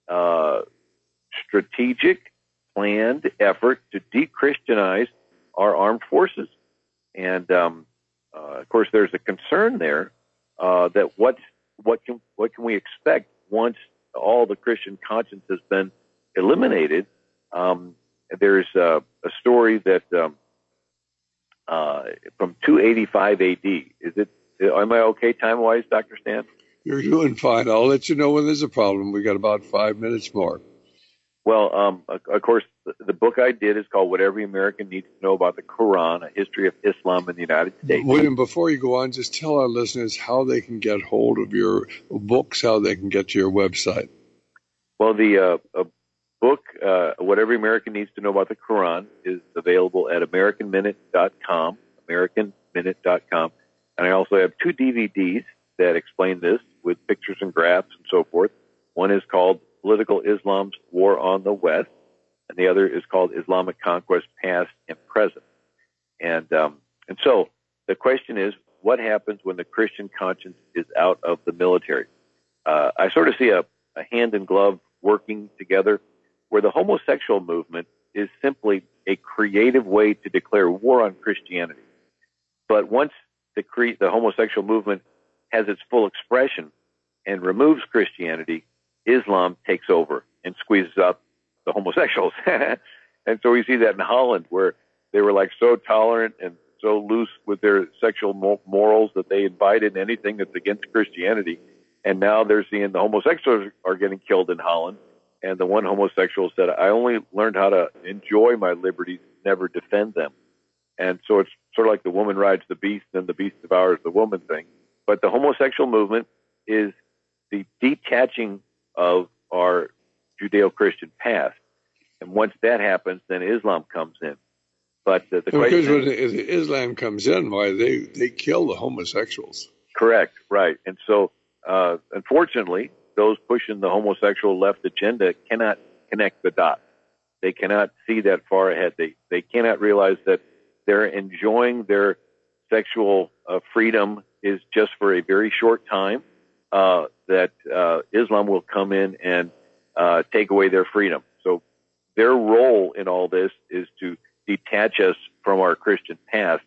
strategic, planned effort to de-Christianize our armed forces. And of course, there's a concern there that what can we expect once all the Christian conscience has been eliminated? There's a story that from 285 A.D. Am I okay time-wise, Dr. Stan? You're doing fine. I'll let you know when there's a problem. We got about 5 minutes more. Well, of course, the book I did is called What Every American Needs to Know About the Quran, A History of Islam in the United States. William, before you go on, just tell our listeners how they can get hold of your books, how they can get to your website. Well, the book, What Every American Needs to Know About the Quran, is available at AmericanMinute.com, AmericanMinute.com. And I also have 2 DVDs that explain this with pictures and graphs and so forth. One is called Political Islam's War on the West, and the other is called Islamic Conquest Past and Present. And so the question is, what happens when the Christian conscience is out of the military? I sort of see a hand in glove working together, where the homosexual movement is simply a creative way to declare war on Christianity. But once the homosexual movement has its full expression and removes Christianity, Islam takes over and squeezes out the homosexuals. And so we see that in Holland, where they were like so tolerant and so loose with their sexual morals that they invited anything that's against Christianity. And now they're seeing the homosexuals are getting killed in Holland. And the one homosexual said, I only learned how to enjoy my liberties, never defend them. And so it's sort of like the woman rides the beast and the beast devours the woman thing. But the homosexual movement is the detaching of our Judeo-Christian past. And once that happens, then Islam comes in. But the question is, when Islam comes in, why they kill the homosexuals. Correct, right. And so, unfortunately, those pushing the homosexual left agenda cannot connect the dots. They cannot see that far ahead. They cannot realize that they're enjoying their sexual freedom is just for a very short time, that Islam will come in and take away their freedom. So their role in all this is to detach us from our Christian past.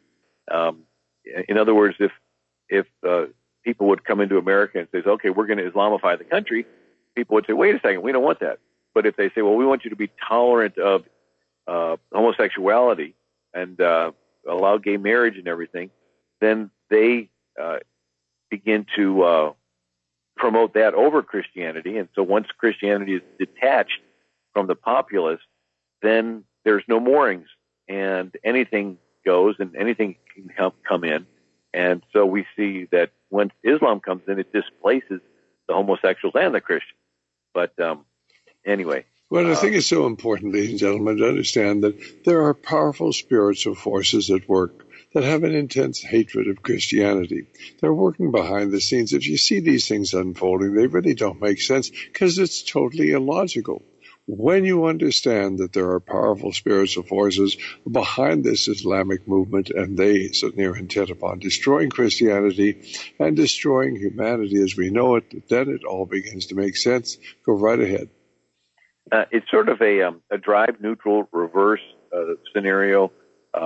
In other words, if people would come into America and say, okay, we're going to Islamify the country, people would say, wait a second, we don't want that. But if they say, well, we want you to be tolerant of homosexuality and allow gay marriage and everything, then they begin to promote that over Christianity. And so once Christianity is detached from the populace, then there's no moorings, and anything goes and anything can come in. And so we see that when Islam comes in, it displaces the homosexuals and the Christians. But anyway. Well, I think it's so important, ladies and gentlemen, to understand that there are powerful spiritual forces at work that have an intense hatred of Christianity. They're working behind the scenes. If you see these things unfolding, they really don't make sense because it's totally illogical. When you understand that there are powerful spiritual forces behind this Islamic movement, and they certainly are intent upon destroying Christianity and destroying humanity as we know it, then it all begins to make sense. Go right ahead. It's sort of a drive neutral reverse scenario.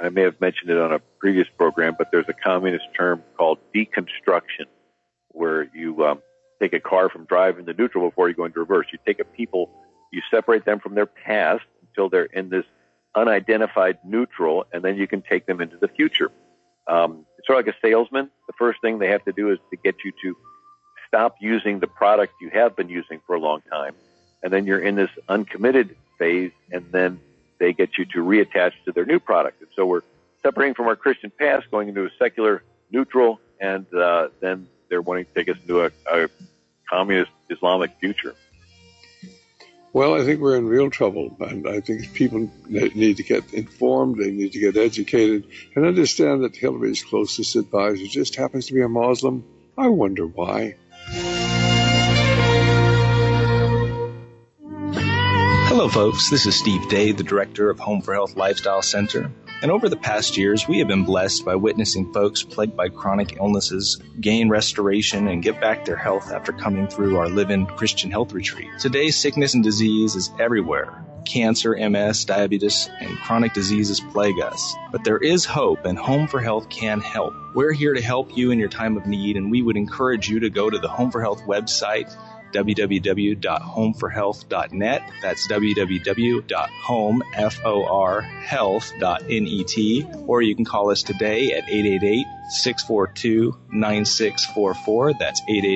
I may have mentioned it on a previous program, but there's a communist term called deconstruction, where you take a car from drive into neutral before you go into reverse. You take a people, you separate them from their past until they're in this unidentified neutral, and then you can take them into the future. It's sort of like a salesman. The first thing they have to do is to get you to stop using the product you have been using for a long time. And then you're in this uncommitted phase, and then they get you to reattach to their new product. And so we're separating from our Christian past, going into a secular neutral, and then they're wanting to take us into a communist Islamic future. Well, I think we're in real trouble, and I think people need to get informed, they need to get educated, and understand that Hillary's closest advisor just happens to be a Muslim. I wonder why. Hello, folks. This is Steve Day, the director of Home for Health Lifestyle Center. And over the past years, we have been blessed by witnessing folks plagued by chronic illnesses gain restoration and get back their health after coming through our Live-In Christian Health Retreat. Today's sickness and disease is everywhere. Cancer, MS, diabetes, and chronic diseases plague us. But there is hope, and Home for Health can help. We're here to help you in your time of need, and we would encourage you to go to the Home for Health website, www.homeforhealth.net. That's www.homeforhealth.net. Or you can call us today at 888-642-9644. That's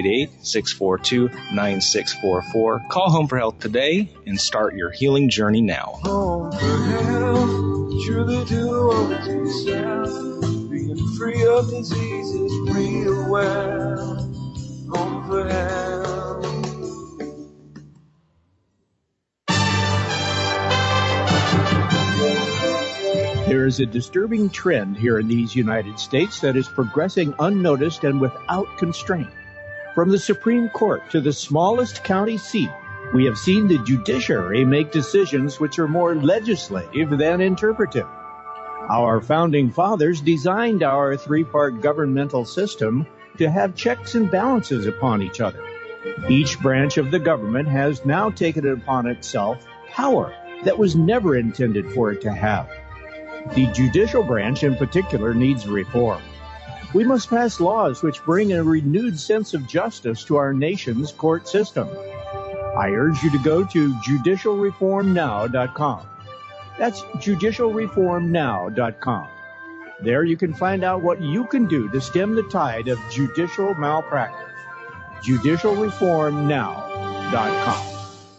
888-642-9644. Call Home for Health today and start your healing journey now. Home for Health, truly do unto yourself, being free of diseases real well. Home for Health. There is a disturbing trend here in these United States that is progressing unnoticed and without constraint. From the Supreme Court to the smallest county seat, we have seen the judiciary make decisions which are more legislative than interpretive. Our founding fathers designed our three-part governmental system to have checks and balances upon each other. Each branch of the government has now taken it upon itself power that was never intended for it to have. The judicial branch in particular needs reform. We must pass laws which bring a renewed sense of justice to our nation's court system. I urge you to go to judicialreformnow.com. That's judicialreformnow.com. There you can find out what you can do to stem the tide of judicial malpractice. judicialreformnow.com.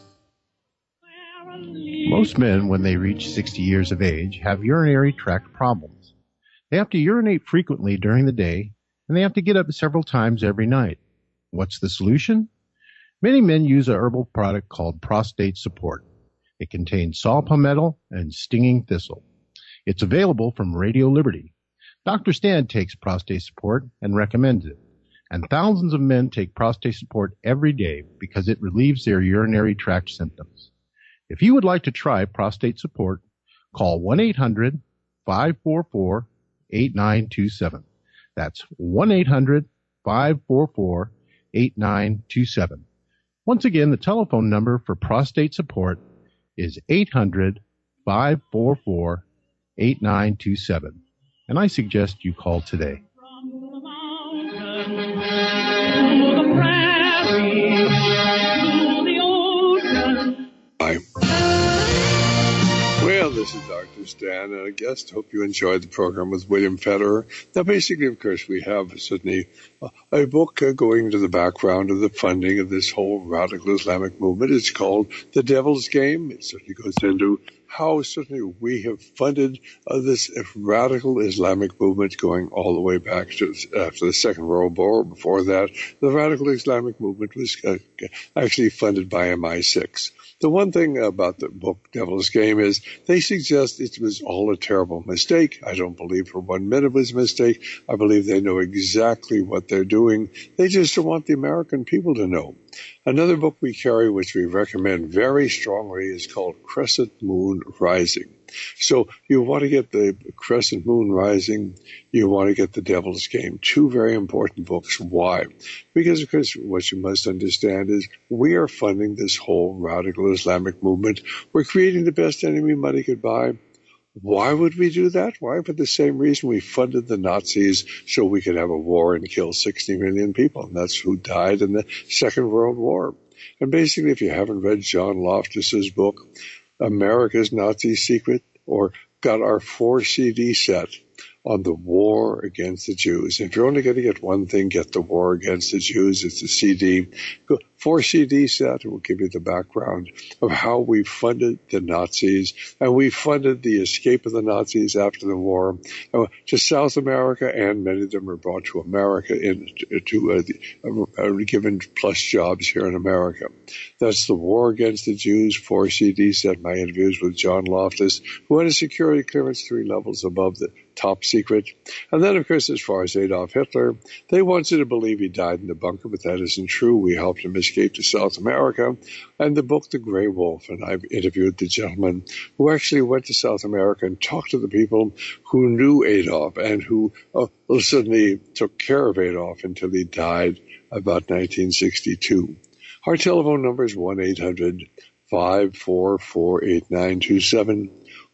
Most men, when they reach 60 years of age, have urinary tract problems. They have to urinate frequently during the day, and they have to get up several times every night. What's the solution? Many men use a herbal product called Prostate Support. It contains saw palmetto and stinging thistle. It's available from Radio Liberty. Dr. Stan takes Prostate Support and recommends it. And thousands of men take Prostate Support every day because it relieves their urinary tract symptoms. If you would like to try Prostate Support, call 1-800-544-8927. That's 1-800-544-8927. Once again, the telephone number for Prostate Support is 800-544-8927. And I suggest you call today. Well, this is Dr. Stan and a guest. Hope you enjoyed the program with William Federer. Now, basically, of course, we have certainly a book going into the background of the funding of this whole radical Islamic movement. It's called The Devil's Game. It certainly goes into how certainly we have funded this radical Islamic movement going all the way back to after the Second World War. Before that, the radical Islamic movement was actually funded by MI6. The one thing about the book Devil's Game is they suggest it was all a terrible mistake. I don't believe for 1 minute it was a mistake. I believe they know exactly what they're doing. They just don't want the American people to know. Another book we carry, which we recommend very strongly, is called Crescent Moon Rising. So you want to get the Crescent Moon Rising, you want to get The Devil's Game. Two very important books. Why? Because, of course, what you must understand is we are funding this whole radical Islamic movement. We're creating the best enemy money could buy. Why would we do that? Why? For the same reason we funded the Nazis, so we could have a war and kill 60 million people. And that's who died in the Second World War. And basically, if you haven't read John Loftus's book, America's Nazi Secret, or got our 4 CD set on the war against the Jews. If you're only going to get one thing, get the war against the Jews. It's a CD. 4 CD set. It will give you the background of how we funded the Nazis, and we funded the escape of the Nazis after the war to South America, and many of them were brought to America given plus jobs here in America. That's the war against the Jews, 4 CD set, my interviews with John Loftus, who had a security clearance 3 levels above the top secret. And then, of course, as far as Adolf Hitler, they want you to believe he died in the bunker, but that isn't true. We helped him escape to South America. And the book, The Grey Wolf, and I've interviewed the gentleman who actually went to South America and talked to the people who knew Adolf and who suddenly took care of Adolf until he died about 1962. Our telephone number is 1-800-544-8927.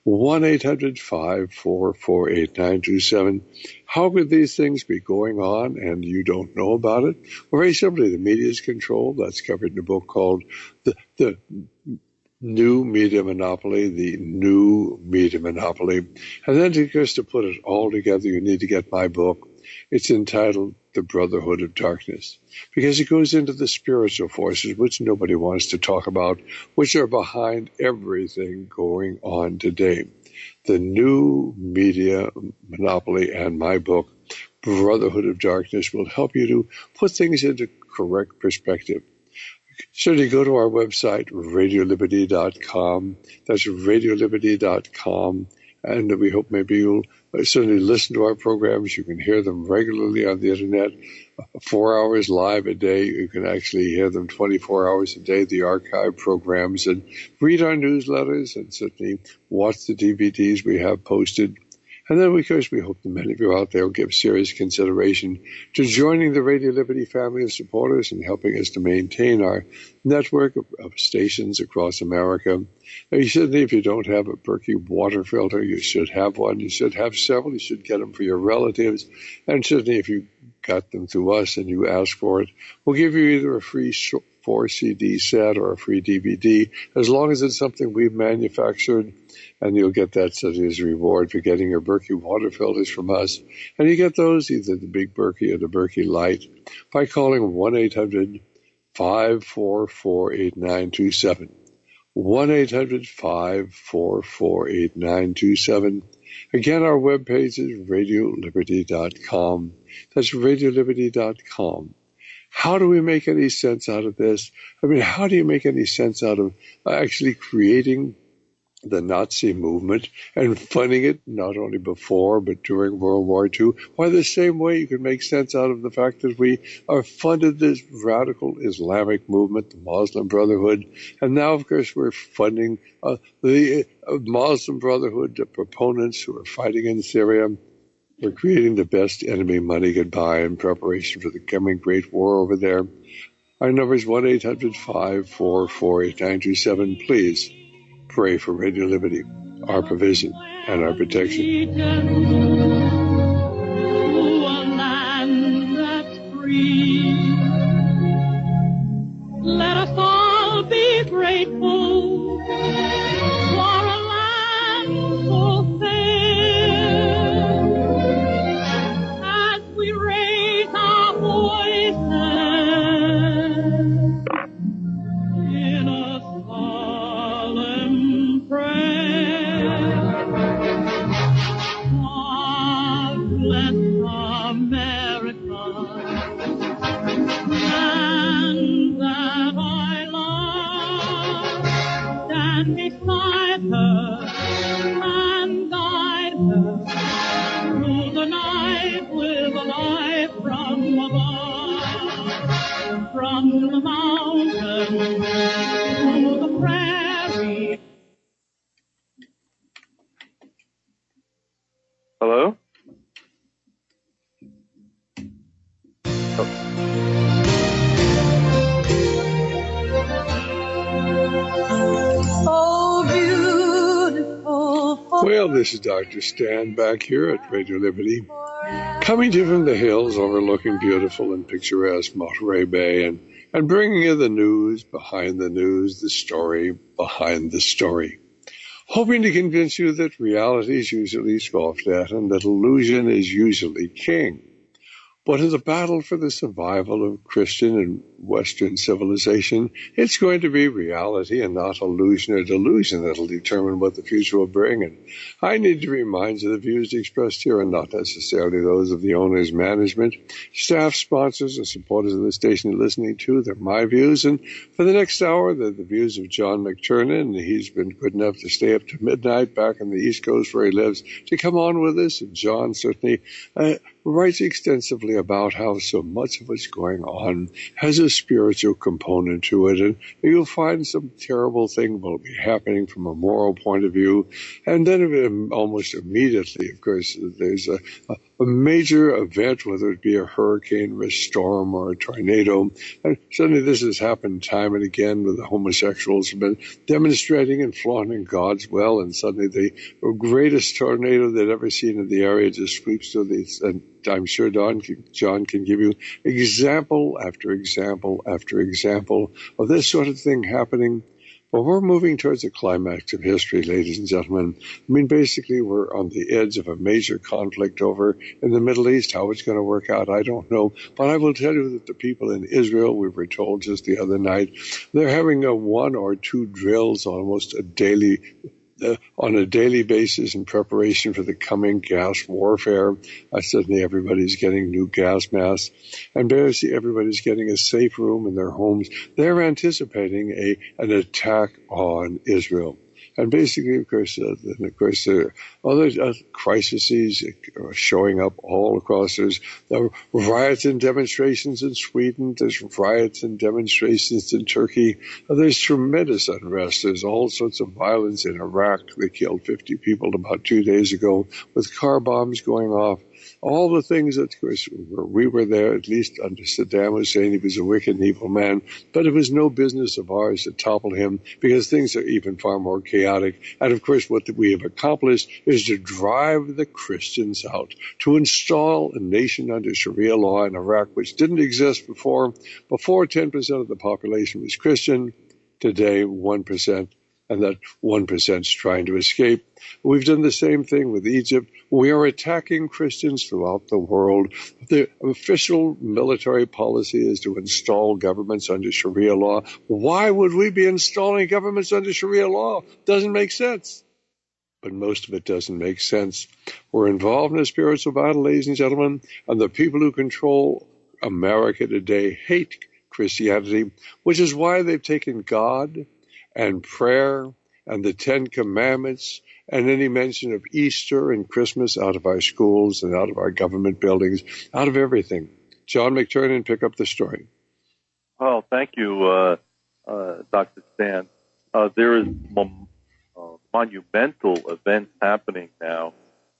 1-800-544-8927. How could these things be going on and you don't know about it? Well, very simply, the media is controlled. That's covered in a book called The New Media Monopoly, The New Media Monopoly. And then, just to put it all together, you need to get my book. It's entitled The Brotherhood of Darkness, because it goes into the spiritual forces, which nobody wants to talk about, which are behind everything going on today. The New Media Monopoly and my book, Brotherhood of Darkness, will help you to put things into correct perspective. Certainly go to our website, radioliberty.com. That's radioliberty.com. And we hope maybe you'll certainly listen to our programs. You can hear them regularly on the Internet, 4 hours live a day. You can actually hear them 24 hours a day, the archive programs, and read our newsletters and certainly watch the DVDs we have posted. And then, of course, we hope that many of you out there will give serious consideration to joining the Radio Liberty family of supporters and helping us to maintain our network of stations across America. Now, certainly, if you don't have a Berkey water filter, you should have one. You should have several. You should get them for your relatives. And certainly, if you got them through us and you ask for it, we'll give you either a free 4 CD set or a free DVD, as long as it's something we've manufactured. And you'll get that as a reward for getting your Berkey water filters from us. And you get those, either the Big Berkey or the Berkey Light, by calling 1-800-544-8927. 1-800-544-8927. Again, our webpage is radioliberty.com. That's radioliberty.com. How do we make any sense out of this? I mean, how do you make any sense out of actually creating the Nazi movement and funding it not only before but during World War II? Why, the same way you can make sense out of the fact that we funded this radical Islamic movement, the Muslim Brotherhood, and now, of course, we're funding the Muslim Brotherhood, the proponents who are fighting in Syria. We're creating the best enemy money could buy in preparation for the coming great war over there. Our number is 1-800-544-8927. Please pray for Radio Liberty, our provision and our protection. To a land that's free. Let us all be grateful for a land so fair. As we raise our voices in a solemn prayer. God bless America, and that I love. Stand beside her and guide her through the night with a light from above, from the mountain to the prairie. Hello? Oh, beautiful Well, this is Dr. Stan back here at Radio Liberty, coming to you from the hills overlooking beautiful and picturesque Monterey Bay and bringing you the news behind the news, the story behind the story. Hoping to convince you that reality is usually scoffed at and that illusion is usually king. But in the battle for the survival of Christian and Western civilization, it's going to be reality and not illusion or delusion that'll determine what the future will bring. And I need to remind you the views expressed here are not necessarily those of the owner's management, staff, sponsors, or supporters of the station you're listening to. They're my views. And for the next hour, they're the views of John McTernan. He's been good enough to stay up to midnight back on the East Coast where he lives to come on with us. And John certainly writes extensively about how so much of what's going on has a spiritual component to it, and you'll find some terrible thing will be happening from a moral point of view, and then almost immediately, of course, there's a major event, whether it be a hurricane or a storm or a tornado, and suddenly this has happened time and again with the homosexuals have been demonstrating and flaunting God's will, and suddenly the greatest tornado they'd ever seen in the area just sweeps through these, and I'm sure John can give you example after example after example of this sort of thing happening. But we're moving towards the climax of history, ladies and gentlemen. I mean, basically, we're on the edge of a major conflict over in the Middle East. How it's going to work out, I don't know. But I will tell you that the people in Israel, we were told just the other night, they're having one or two drills almost on a daily basis in preparation for the coming gas warfare. Suddenly everybody's getting new gas masks, and basically everybody's getting a safe room in their homes. They're anticipating an attack on Israel. And basically, of course, there are other crises showing up all across. There's riots and demonstrations in Sweden. There's riots and demonstrations in Turkey. There's tremendous unrest. There's all sorts of violence in Iraq. They killed 50 people about 2 days ago with car bombs going off. All the things that, of course, we were there, at least under Saddam Hussein. He was a wicked and evil man, but it was no business of ours to topple him because things are even far more chaotic. And, of course, what we have accomplished is to drive the Christians out, to install a nation under Sharia law in Iraq, which didn't exist before. Before, 10% of the population was Christian. Today, 1%. And that 1% is trying to escape. We've done the same thing with Egypt. We are attacking Christians throughout the world. The official military policy is to install governments under Sharia law. Why would we be installing governments under Sharia law? Doesn't make sense. But most of it doesn't make sense. We're involved in a spiritual battle, ladies and gentlemen, and the people who control America today hate Christianity, which is why they've taken God and prayer and the 10 Commandments and any mention of Easter and Christmas out of our schools and out of our government buildings, out of everything. John McTernan, pick up the story. Well, thank you, Dr. Stan. There is monumental events happening now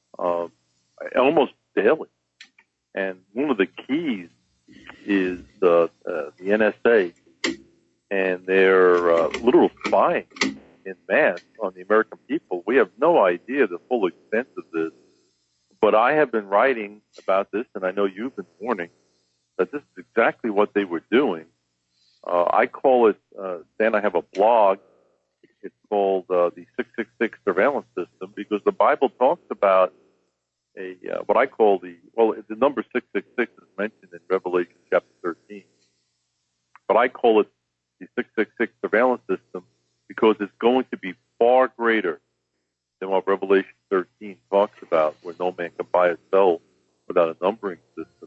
almost daily. And one of the keys is the NSA and their literal spying in mass on the American people. We have no idea the full extent of this, but I have been writing about this, and I know you've been warning that this is exactly what they were doing. I call it, Dan, I have a blog. It's called the 666 surveillance system, because the Bible talks about what I call the number 666 is mentioned in Revelation chapter 13, but I call it the 666 surveillance system because it's going to be far greater than what Revelation 13 talks about, where no man can buy or sell without a numbering system.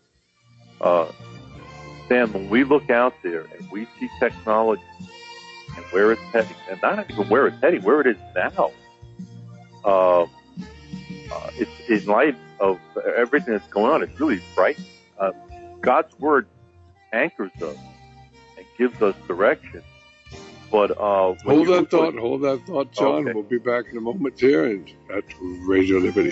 Sam, when we look out there and we see technology and where it's heading, and not even where it's heading, where it is now, it's in light of everything that's going on, it's really frightening. God's word anchors us and gives us direction. But hold that thought, John. Okay. We'll be back in a moment here at Radio Liberty.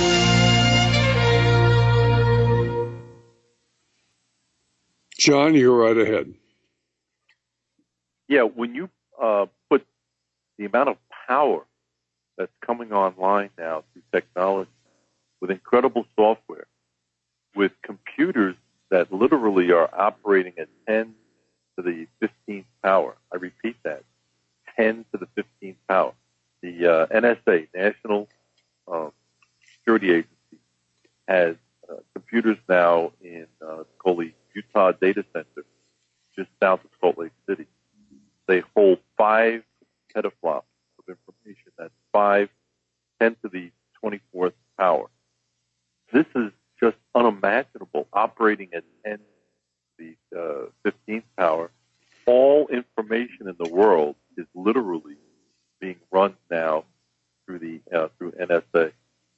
John, you're right ahead. Yeah, when you put the amount of power that's coming online now through technology with incredible software, with computers that literally are operating at 10 to the 15th power. I repeat that, 10 to the 15th power. The NSA, National Security Agency, has computers now in called the Utah Data Center, just south of Salt Lake City. They hold 5 petaflops of information. That's 10 to the 24th power. This is just unimaginable, operating at 10 to the 15th power. All information in the world is literally being run now through the through NSA.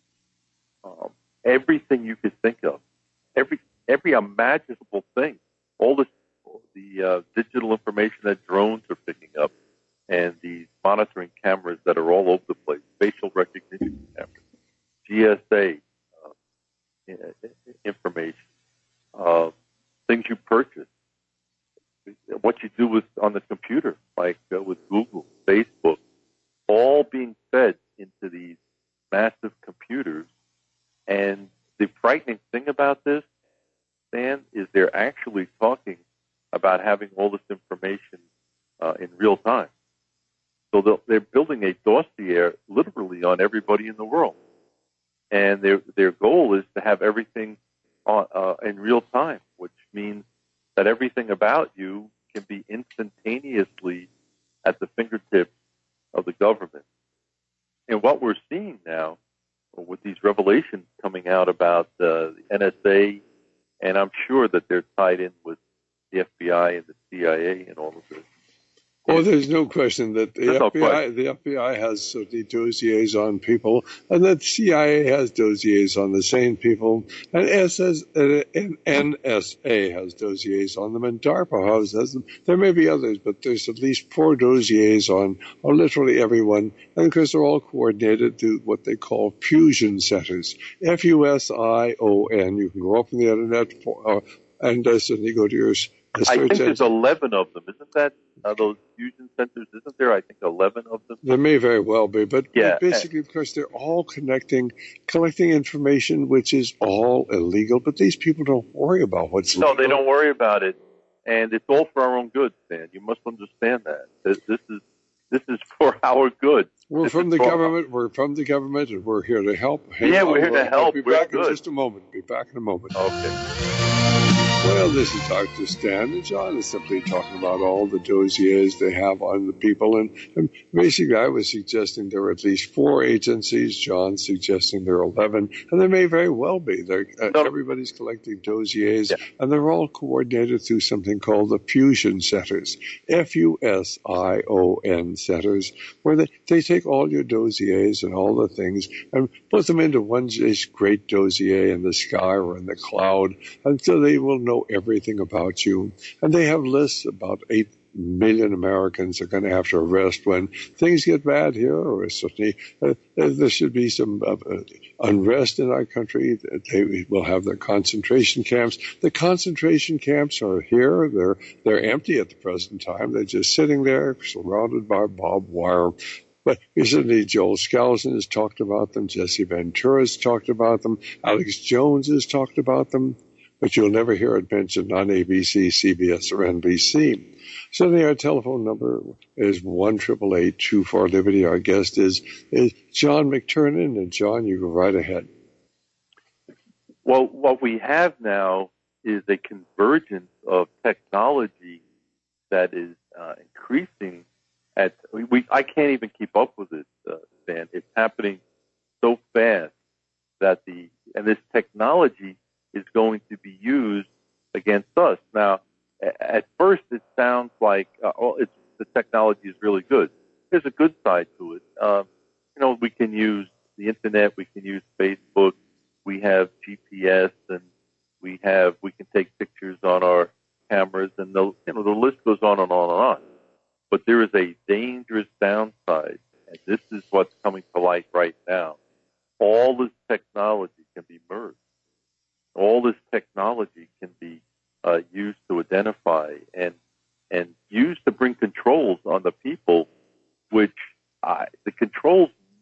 Everything you could think of, every imaginable thing, all the digital information that drones are picking up, and these monitoring cameras that are all over the place, facial recognition cameras, GSA information, things you purchase, what you do on the computer, like with Google, Facebook, all being fed into these massive computers. And the frightening thing about this, Stan, is they're actually talking about having all this information in real time. So they're building a dossier literally on everybody in the world. And their goal is to have everything in real time, which means that everything about you can be instantaneously at the fingertips of the government. And what we're seeing now with these revelations coming out about the NSA, and I'm sure that they're tied in with the FBI and the CIA and all of this. Well, there's no question that the FBI has certainly dossiers on people, and that CIA has dossiers on the same people, and NSA has dossiers on them, and DARPA has them. There may be others, but there's at least 4 dossiers on literally everyone, and of course they're all coordinated through what they call fusion centers, FUSION. You can go up on the internet and certainly go to your I think there's 11 of them. Isn't that those fusion centers? Isn't there, I think, 11 of them? There may very well be. But basically, of course, they're all collecting information, which is all illegal. But these people don't worry about what's legal. No, they don't worry about it. And it's all for our own good, Stan. You must understand that. This is for our good. We're from the government, and we're here to help. We're here to help. We'll be back in just a moment. Okay. Well, this is Dr. Stan, and John is simply talking about all the dossiers they have on the people. And basically, I was suggesting there are at least 4 agencies. John's suggesting there are 11, and there may very well be. Everybody's collecting dossiers, and they're all coordinated through something called the fusion centers, FUSION centers, where they take all your dossiers and all the things and put them into one great dossier in the sky or in the cloud, until they will know everything about you. And they have lists about 8 million Americans are going to have to arrest when things get bad here, or certainly there should be some unrest in our country. They will have their concentration camps. The concentration camps are here. They're empty at the present time. They're just sitting there surrounded by barbed wire. But recently, Joel Skousen has talked about them. Jesse Ventura has talked about them. Alex Jones has talked about them. But you'll never hear it mentioned on ABC, CBS, or NBC. So our telephone number is 1-888-24-LIBERTY. Our guest is John McTernan. And John, you go right ahead. Well, what we have now is a convergence of technology that is increasing. I can't even keep up with it, Stan. It's happening so fast that this technology is going to be used against us. Now, at first it sounds like the technology is really good. There's a good side to it. We can use the internet, we can use Facebook, we have GPS, and we can take pictures on our cameras, and the list goes on and on and on. But there is a dangerous downside, and this is what's coming to light right now. All this technology can be merged. All this technology can be used to identify and used to bring controls on the people, which the controls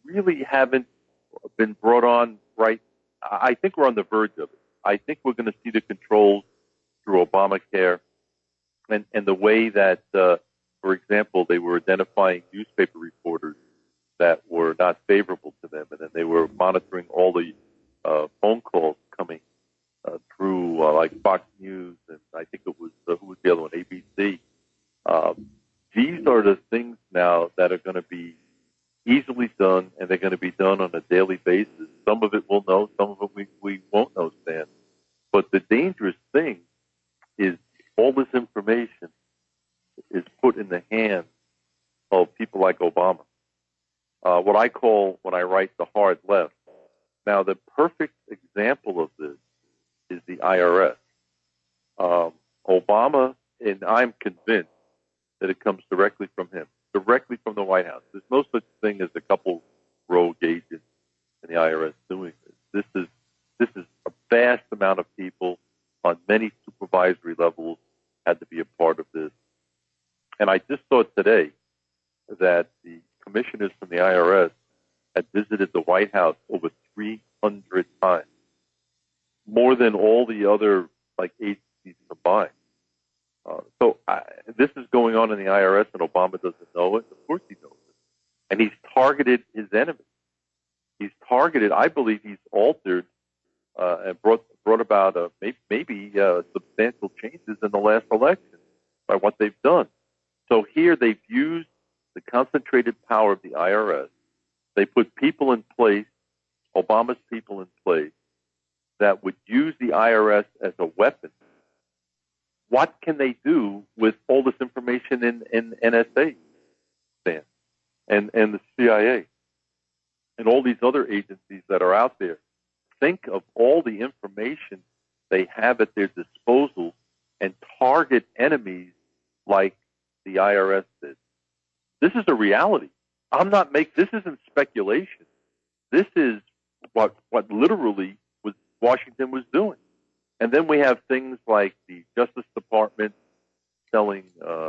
really haven't been brought on right. I think we're on the verge of it. I think we're going to see the controls through Obamacare and the way that, for example, they were identifying newspaper reporters that were not favorable to them, and then they were monitoring all the phone calls coming through like Fox News, and I think it was, who was the other one, ABC. These are the things now that are going to be easily done, and they're going to be done on a daily basis. Some of it we'll know, some of it we won't know, Stan. But the dangerous thing is all this information is put in the hands of people like Obama. What I call, when I write, the hard left. Now, the perfect example of this is the IRS. Obama, and I'm convinced that it comes directly from him, directly from the White House. There's no such thing as a couple rogue agents in the IRS doing this. This is a vast amount of people on many supervisory levels had to be a part of this. And I just saw today that the commissioners from the IRS had visited the White House over 300 times, more than all the other agencies combined. This is going on in the IRS, and Obama doesn't know it. Of course he knows it. And he's targeted his enemies. He's targeted, I believe he's altered and brought about maybe substantial changes in the last election by what they've done. So here they've used the concentrated power of the IRS. They put people in place, Obama's people in place, that would use the IRS as a weapon. What can they do with all this information in NSA, Stan, and the CIA, and all these other agencies that are out there? Think of all the information they have at their disposal and target enemies like the IRS did. This is a reality. This isn't speculation. This is what literally Washington was doing. And then we have things like the Justice Department selling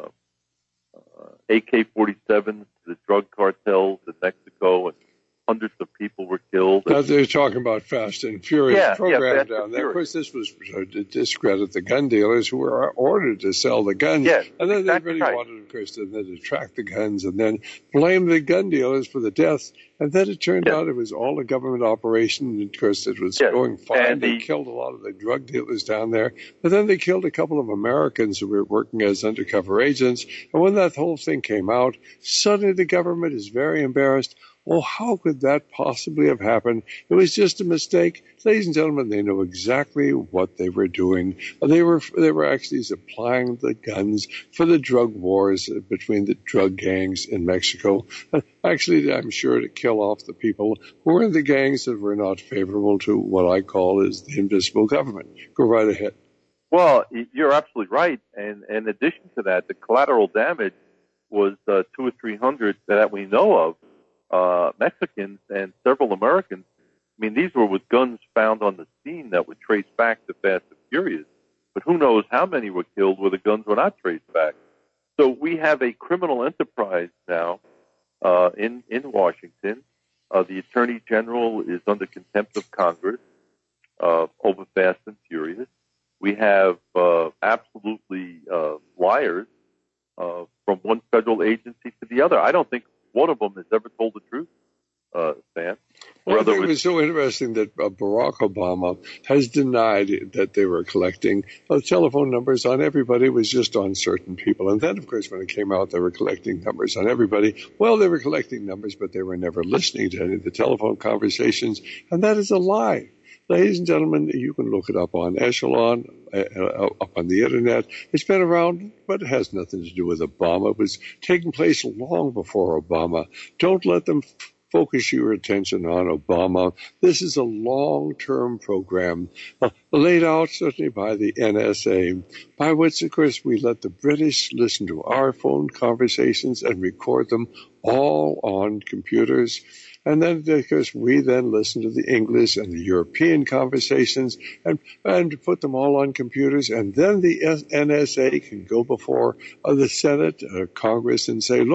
AK-47s to the drug cartels in Mexico, and hundreds of people were killed. Now they're talking about Fast and Furious program down there. Of course, this was to discredit the gun dealers who were ordered to sell the guns. Yes, and then they really wanted, of course, to track the guns and then blame the gun dealers for the deaths. And then it turned out it was all a government operation. And of course, it was going fine. And they killed a lot of the drug dealers down there. But then they killed a couple of Americans who were working as undercover agents. And when that whole thing came out, suddenly the government is very embarrassed. Well, how could that possibly have happened? It was just a mistake. Ladies and gentlemen, they know exactly what they were doing. They were actually supplying the guns for the drug wars between the drug gangs in Mexico. Actually, I'm sure to kill off the people who were in the gangs that were not favorable to what I call is the invisible government. Go right ahead. Well, you're absolutely right. And in addition to that, the collateral damage was 200 or 300 that we know of. Mexicans and several Americans. I mean, these were with guns found on the scene that would trace back to Fast and Furious. But who knows how many were killed where the guns were not traced back. So we have a criminal enterprise now in Washington. The Attorney General is under contempt of Congress over Fast and Furious. We have absolutely liars from one federal agency to the other. I don't think one of them has ever told the truth, Stan. Well, I think it was so interesting that Barack Obama has denied that they were collecting telephone numbers on everybody. It was just on certain people. And then, of course, when it came out they were collecting numbers on everybody, well, they were collecting numbers, but they were never listening to any of the telephone conversations. And that is a lie. Ladies and gentlemen, you can look it up on Echelon, up on the Internet. It's been around, but it has nothing to do with Obama. It was taking place long before Obama. Don't let them focus your attention on Obama. This is a long-term program laid out certainly by the NSA, by which, of course, we let the British listen to our phone conversations and record them all on computers. And then, of course, we then listen to the English and the European conversations and put them all on computers. And then the NSA can go before the Senate, Congress, and say, look,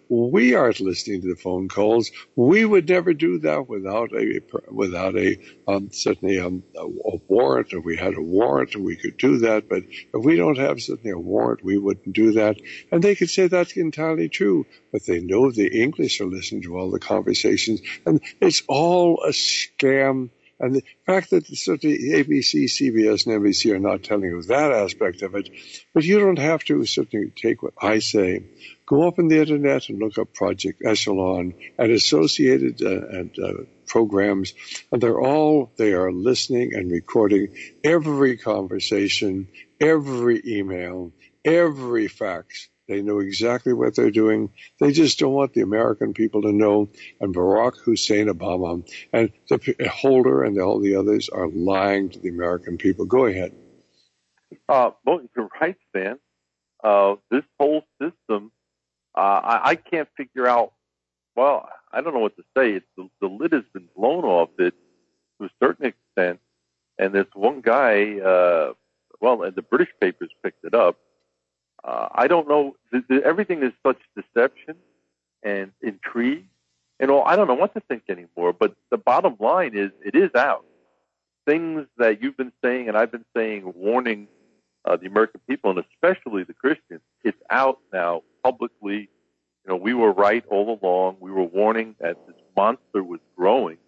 we aren't listening to the phone calls. We would never do that without a warrant. If we had a warrant, we could do that. But if we don't have certainly a warrant, we wouldn't do that. And they could say that's entirely true. But they know the English are listening to all the conversations, and it's all a scam. And the fact that certainly ABC, CBS, and NBC are not telling you that aspect of it, but you don't have to certainly take what I say. Go up on the internet and look up Project Echelon and associated programs, and they are listening and recording every conversation, every email, every fax. They know exactly what they're doing. They just don't want the American people to know. And Barack Hussein Obama and the Holder and all the others are lying to the American people. Go ahead. Well, you're right, Stan. This whole system, I can't figure out. Well, I don't know what to say. The lid has been blown off it to a certain extent. And this one guy, and the British papers picked it up. I don't know. Everything is such deception and intrigue and all. I don't know what to think anymore. But the bottom line is, it is out. Things that you've been saying and I've been saying, warning the American people and especially the Christians, it's out now publicly. You know, we were right all along. We were warning that this monster was growing.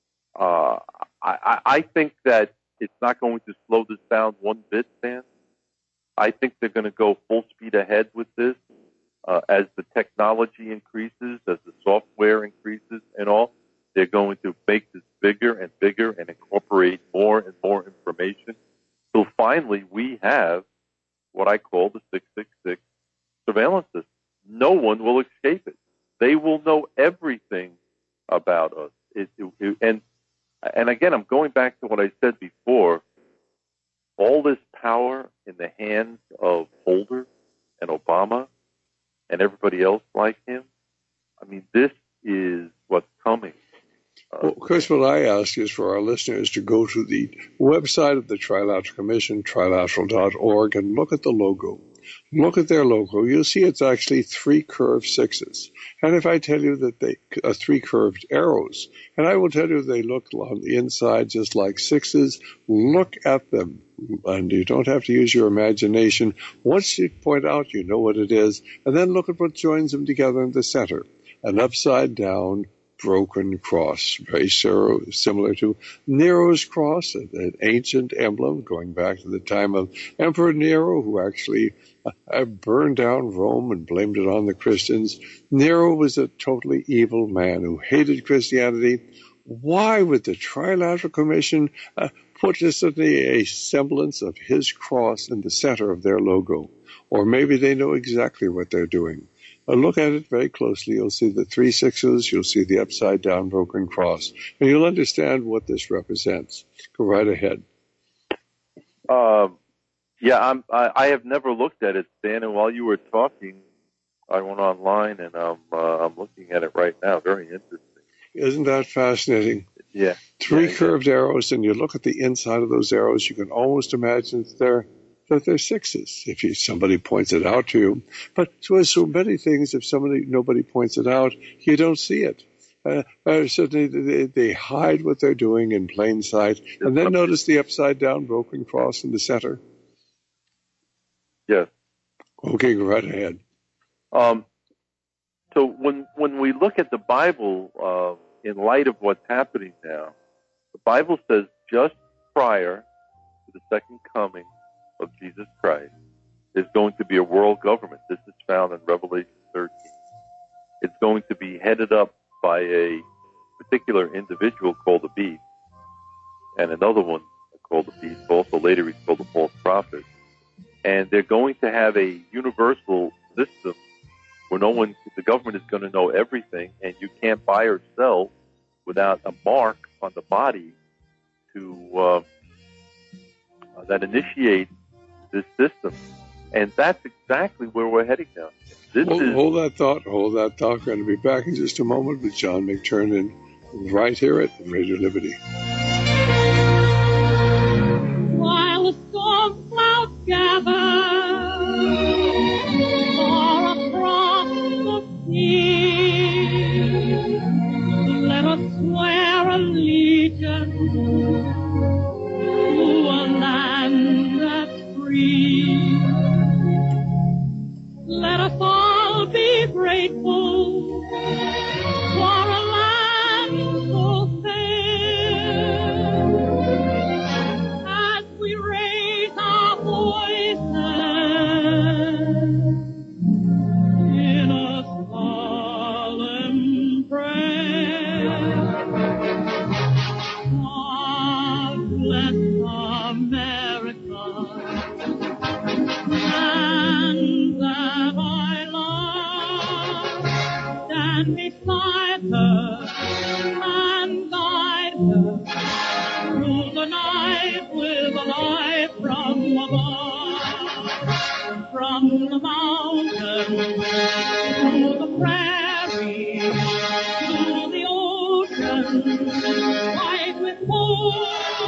I think that it's not going to slow this down one bit, Stan. I think they're going to go full speed ahead with this as the technology increases, as the software increases and all. They're going to make this bigger and bigger and incorporate more and more information. So finally, we have what I call the 666 surveillance system. No one will escape it. They will know everything about us. And again, I'm going back to what I said before. All this power in the hands of Holder and Obama and everybody else like him, I mean, this is what's coming. Well, Chris, what I ask is for our listeners to go to the website of the Trilateral Commission, trilateral.org, and look at the logo. Look at their logo. You'll see it's actually 3 curved sixes. And if I tell you that they are 3 curved arrows, and I will tell you they look on the inside just like sixes, look at them. And you don't have to use your imagination. Once you point out, you know what it is. And then look at what joins them together in the center. An upside down broken cross, very similar to Nero's cross, an ancient emblem going back to the time of Emperor Nero, who actually burned down Rome and blamed it on the Christians. Nero was a totally evil man who hated Christianity. Why would the Trilateral Commission put certainly a semblance of his cross in the center of their logo? Or maybe they know exactly what they're doing. Look at it very closely. You'll see the 3 sixes. You'll see the upside-down broken cross. And you'll understand what this represents. Go right ahead. I have never looked at it, Stan. And while you were talking, I went online, and I'm looking at it right now. Very interesting. Isn't that fascinating? Yeah. 3 curved arrows, and you look at the inside of those arrows, you can almost imagine that they're sixes if somebody points it out to you. But so many things, if nobody points it out, you don't see it. Certainly they hide what they're doing in plain sight. And then notice the upside-down broken cross in the center. Yes. Okay, go right ahead. So when we look at the Bible in light of what's happening now, the Bible says just prior to the second coming of Jesus Christ is going to be a world government. This is found in Revelation 13. It's going to be headed up by a particular individual called the Beast, and another one called the Beast. Also later he's called the false prophet. And they're going to have a universal system where the government is going to know everything, and you can't buy or sell without a mark on the body that initiates this system. And that's exactly where we're heading now. Hold that thought. We're going to be back in just a moment with John McTernan right here at Radio Liberty. While the storm clouds gather far across the sea, swear allegiance to a land that's free. Let us all be grateful for a land so fair. As we raise our voices in a solemn prayer, God bless America, and that I love, stand beside her and guide her through the night with a light from above, from the mountains to the prairie to the ocean, white with gold.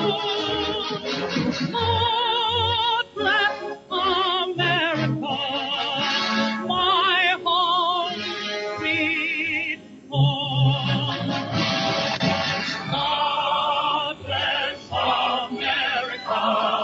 God bless America, my home, sweet home. God bless America,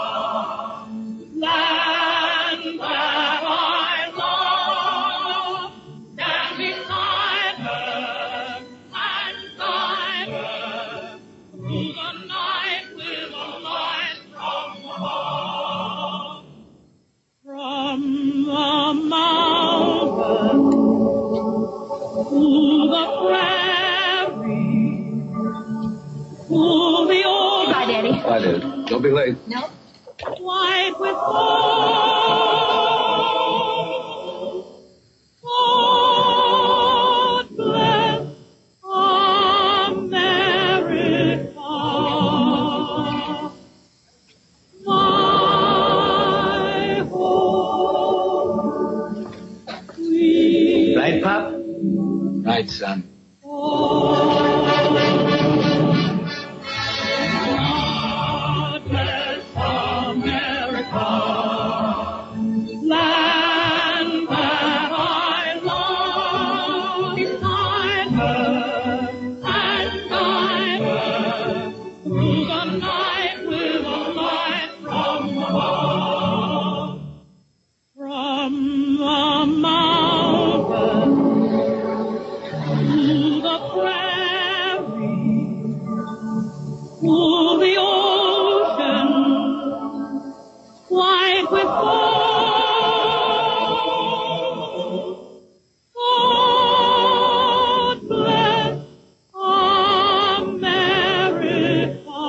land that I love. Stand beside her and guide her through the night with a light from above. From the mountain to the prairie to the ocean. Bye, Daddy. Bye, Dad. Don't be late. No. White with gold. God bless America, my home, sweet Right, Pop? Right, son. God bless America, land that I love. Beside her and guide her through the night with a light from above. From the mountain to the prairie to the ocean, white with gold. God bless America.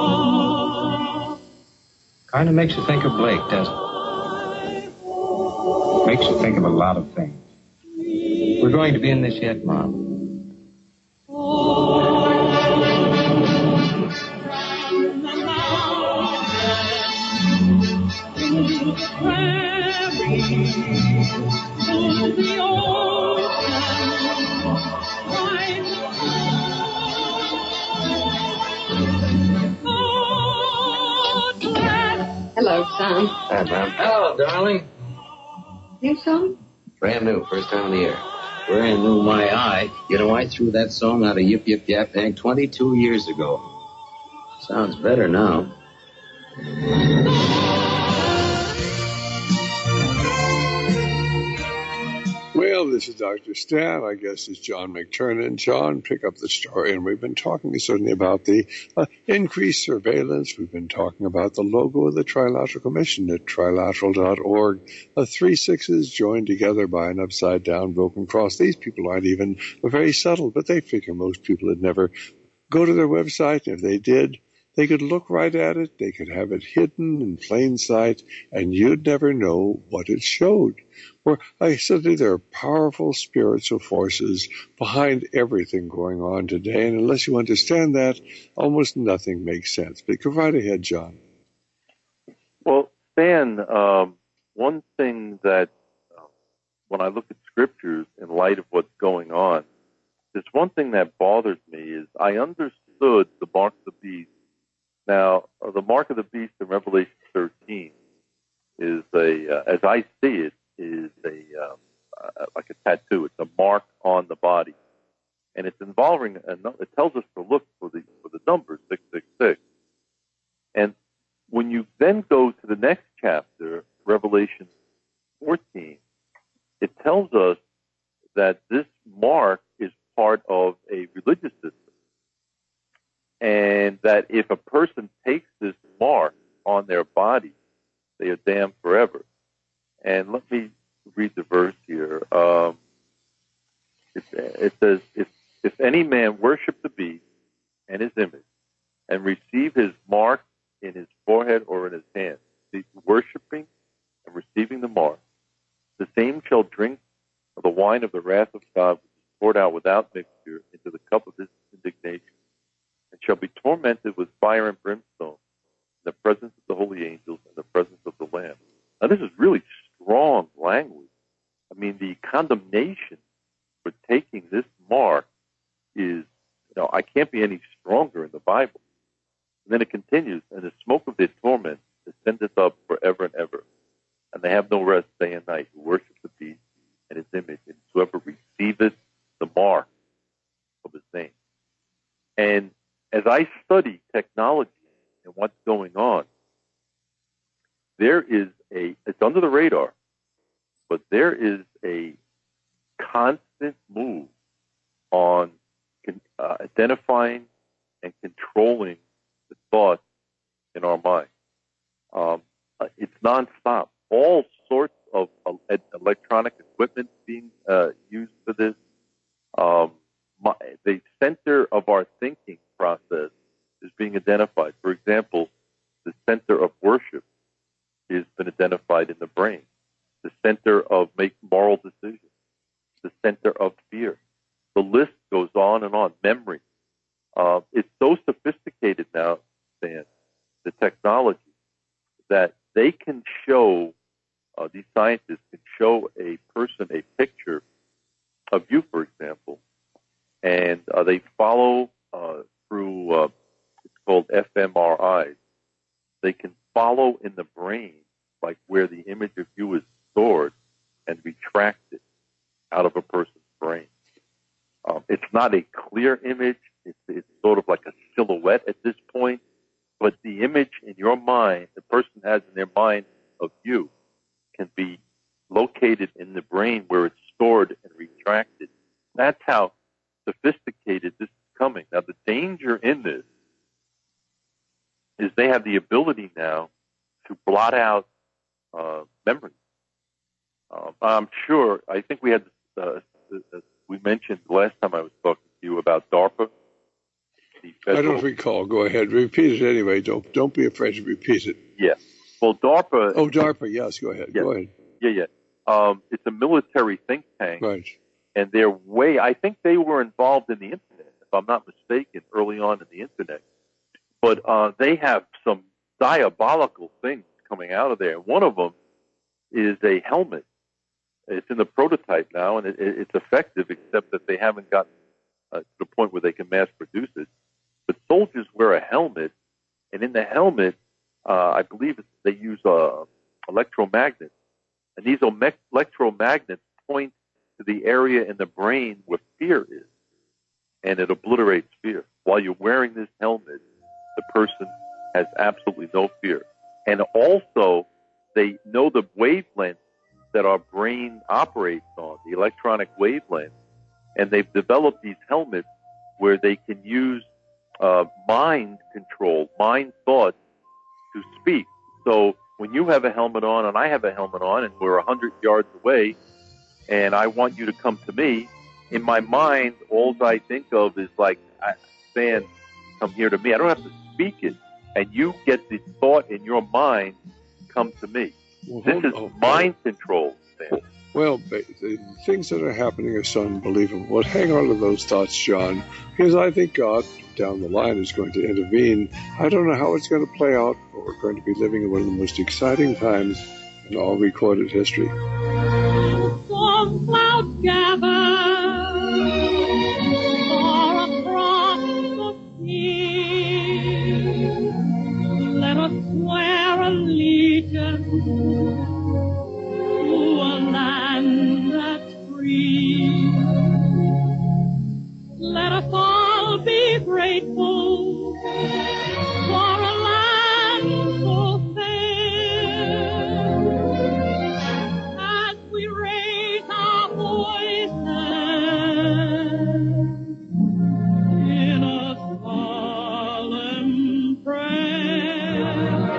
Kind of makes you think of Blake, doesn't it? Makes you think of a lot of things. We're going to be in this yet, Mom. Hello, son. Hi, Mom. Hello, darling. New song? Brand new, first time of the year. Brand new, my eye. You know, I threw that song out of Yip Yip Yap Bang 22 years ago. Sounds better now. Well, this is Dr. Stan. I guess it's John McTurnan. John, pick up the story. And we've been talking certainly about the increased surveillance. We've been talking about the logo of the Trilateral Commission at trilateral.org. 3 6s joined together by an upside-down broken cross. These people aren't even very subtle, but they figure most people would never go to their website. If they did, they could look right at it. They could have it hidden in plain sight, and you'd never know what it showed. Or I said there are powerful spiritual forces behind everything going on today, and unless you understand that, almost nothing makes sense. But go right ahead, John. Well, Stan, one thing that when I look at scriptures in light of what's going on, there's one thing that bothers me is I understood the mark of the beast. Now, the mark of the beast in Revelation 13 is as I see it, is like a tattoo. It's a mark on the body. and it's involving. It tells us to look for the number 666. And when you then go to the next chapter, Revelation 14, it tells us that this mark is part of a religious system, and that if a person takes this mark on their body, they are damned forever. And let me read the verse here. It says, if any man worship the beast and his image and receive his mark in his forehead or in his hand, worshiping and receiving the mark, the same shall drink of the wine of the wrath of God, which is poured out without mixture into the cup of his indignation, and shall be tormented with fire and brimstone in the presence of the holy angels and the presence of the Lamb. Now, this is really strong language. I mean, the condemnation for taking this mark is, I can't be any stronger in the Bible. And then it continues, and the smoke of their torment ascendeth up forever and ever. And they have no rest day and night who worship the beast and his image, and whoever receiveth the mark of his name. And as I study technology and what's going on, there is it's under the radar, but there is a constant move on identifying and controlling the thoughts in our mind. It's nonstop. All sorts of electronic equipment being used for this. The center of our thinking process is being identified. For example, the center of worship has been identified in the brain. The center of making moral decisions. The center of fear. The list goes on and on. Memory. It's so sophisticated now, Stan, the technology, that they can show, these scientists can show a person a picture of you, for example, and they follow through, it's called fMRIs. They can follow in the brain, like where the image of you is stored, and retract it out of a person's brain. It's not a clear image. It's sort of like a silhouette at this point, but the image in your mind, the person has in their mind of you, can be located in the brain where it's stored and retracted. That's how sophisticated this is coming. Now, the danger in this is they have the ability now to blot out memories. I'm sure, I think we had we mentioned last time I was talking to you about DARPA. I don't recall. Go ahead. Repeat it anyway. Don't be afraid to repeat it. Yeah. Well, DARPA. Oh, DARPA. Yes. Go ahead. Yes. Go ahead. Yeah. It's a military think tank. Right. And I think they were involved in the internet, if I'm not mistaken, early on in the internet. But they have some diabolical things coming out of there. One of them is a helmet. It's in the prototype now, and it's effective, except that they haven't gotten to the point where they can mass produce it. But soldiers wear a helmet, and in the helmet, I believe they use electromagnets. And these electromagnets point to the area in the brain where fear is, and it obliterates fear. While you're wearing this helmet, the person has absolutely no fear. And also, they know the wavelength that our brain operates on, the electronic wavelength, and they've developed these helmets where they can use mind control, mind thoughts to speak. So when you have a helmet on and I have a helmet on and we're 100 yards away and I want you to come to me, in my mind, all I think of is like, Stan, come here to me. I don't have to speak it. And you get the thought in your mind, come to me. Well, this is mind control, Stan. Well, the things that are happening are so unbelievable. But hang on to those thoughts, John, because I think God down the line is going to intervene. I don't know how it's going to play out, but we're going to be living in one of the most exciting times in all recorded history. Storm clouds gather far across the sea. Let us swear allegiance to a land that's free. for a land so fair, as we raise our voices in a solemn prayer.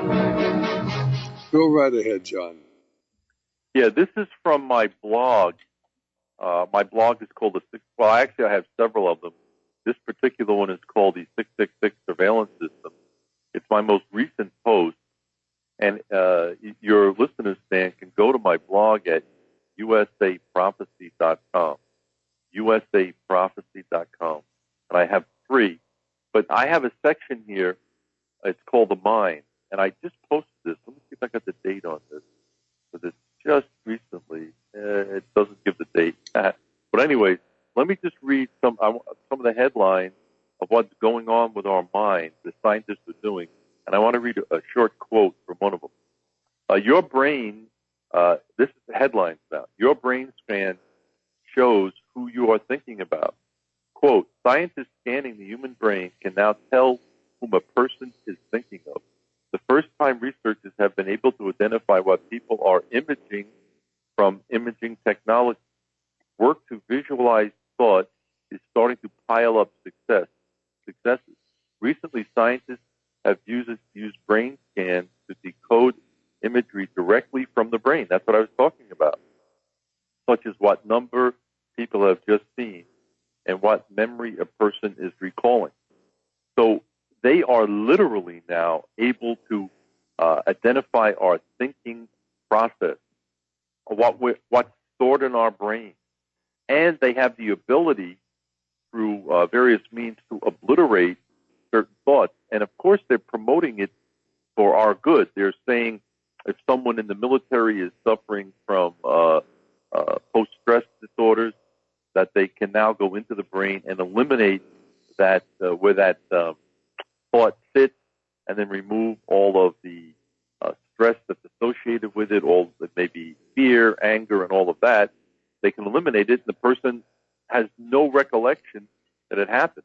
Go right ahead, John. Yeah, this is from my blog. My blog is called actually I have several of them. This particular one is called the 666 Surveillance System. It's my most recent post. And your listeners, Stan, can go to my blog at usaprophecy.com. usaprophecy.com. And I have 3. But I have a section here. It's called The Mind. And I just posted this. Let me see if I got the date on this. So this just recently. It doesn't give the date. But anyways, let me just read some of the headlines of what's going on with our mind, the scientists are doing. And I want to read a short quote from one of them. Your brain, this is the headlines now, your brain scan shows who you are thinking about. Quote, scientists scanning the human brain can now tell whom a person is thinking of. The first time researchers have been able to identify what people are imaging from imaging technology. Work to visualize thought is starting to pile up successes. Recently, scientists have used brain scans to decode imagery directly from the brain. That's what I was talking about, such as what number people have just seen and what memory a person is recalling. So they are literally now able to identify our thinking process, what's stored in our brain. And they have the ability through various means to obliterate certain thoughts. And of course, they're promoting it for our good. They're saying if someone in the military is suffering from post-stress disorders, that they can now go into the brain and eliminate that where that thought sits, and then remove all of the stress that's associated with it, all that may be fear, anger, and all of that. They can eliminate it, and the person has no recollection that it happened.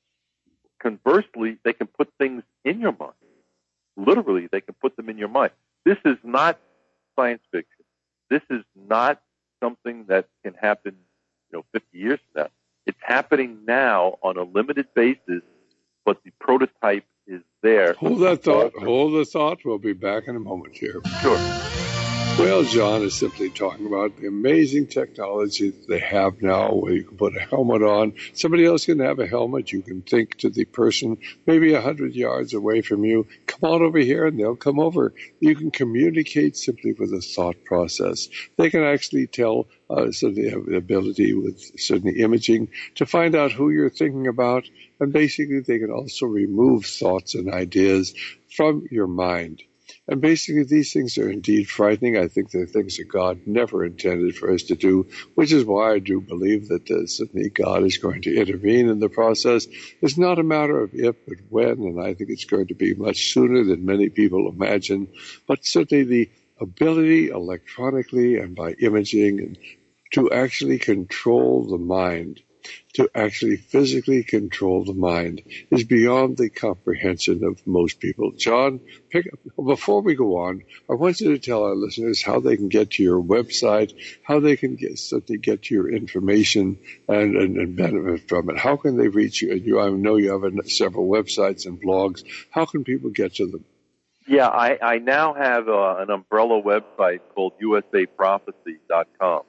Conversely, they can put things in your mind. Literally, they can put them in your mind. This is not science fiction. This is not something that can happen, 50 years from now. It's happening now on a limited basis, but the prototype is there. Hold that thought. Hold the thought. We'll be back in a moment here. Sure. Well, John is simply talking about the amazing technology that they have now where you can put a helmet on. Somebody else can have a helmet. You can think to the person maybe 100 yards away from you, come on over here, and they'll come over. You can communicate simply with a thought process. They can actually tell, so they have the ability with certain imaging to find out who you're thinking about. And basically, they can also remove thoughts and ideas from your mind. And basically, these things are indeed frightening. I think they're things that God never intended for us to do, which is why I do believe that certainly God is going to intervene in the process. It's not a matter of if, but when, and I think it's going to be much sooner than many people imagine. But certainly the ability electronically and by imaging and to actually control the mind, to actually physically control the mind, is beyond the comprehension of most people. John, before we go on, I want you to tell our listeners how they can get to your website, how they can certainly get to your information and benefit from it. How can they reach you? I know you have several websites and blogs. How can people get to them? Yeah, I now have an umbrella website called usaprophecy.com.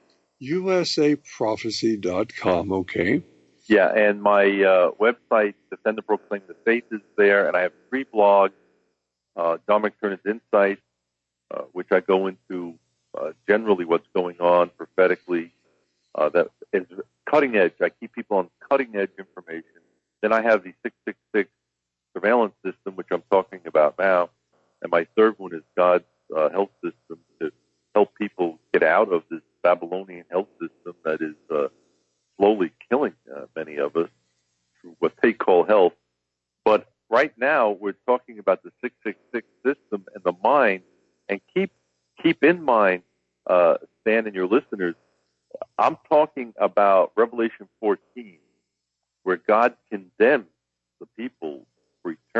usaprophecy.com, okay. Yeah, and my website, Defend and Proclaim the Faith, is there, and I have 3 blogs, Don McTernan's Insights, which I go into generally what's going on prophetically, that is cutting edge. I keep people on cutting edge information. Then I have the 666 surveillance system, which I'm talking about now, and my third one is God's health system to help people get out of this Babylonian health system that is slowly killing many of us through what they call health. But right now, we're talking about the 666 system and the mind. And keep in mind, Stan and your listeners, I'm talking about Revelation 14, where God condemns the people for eternity.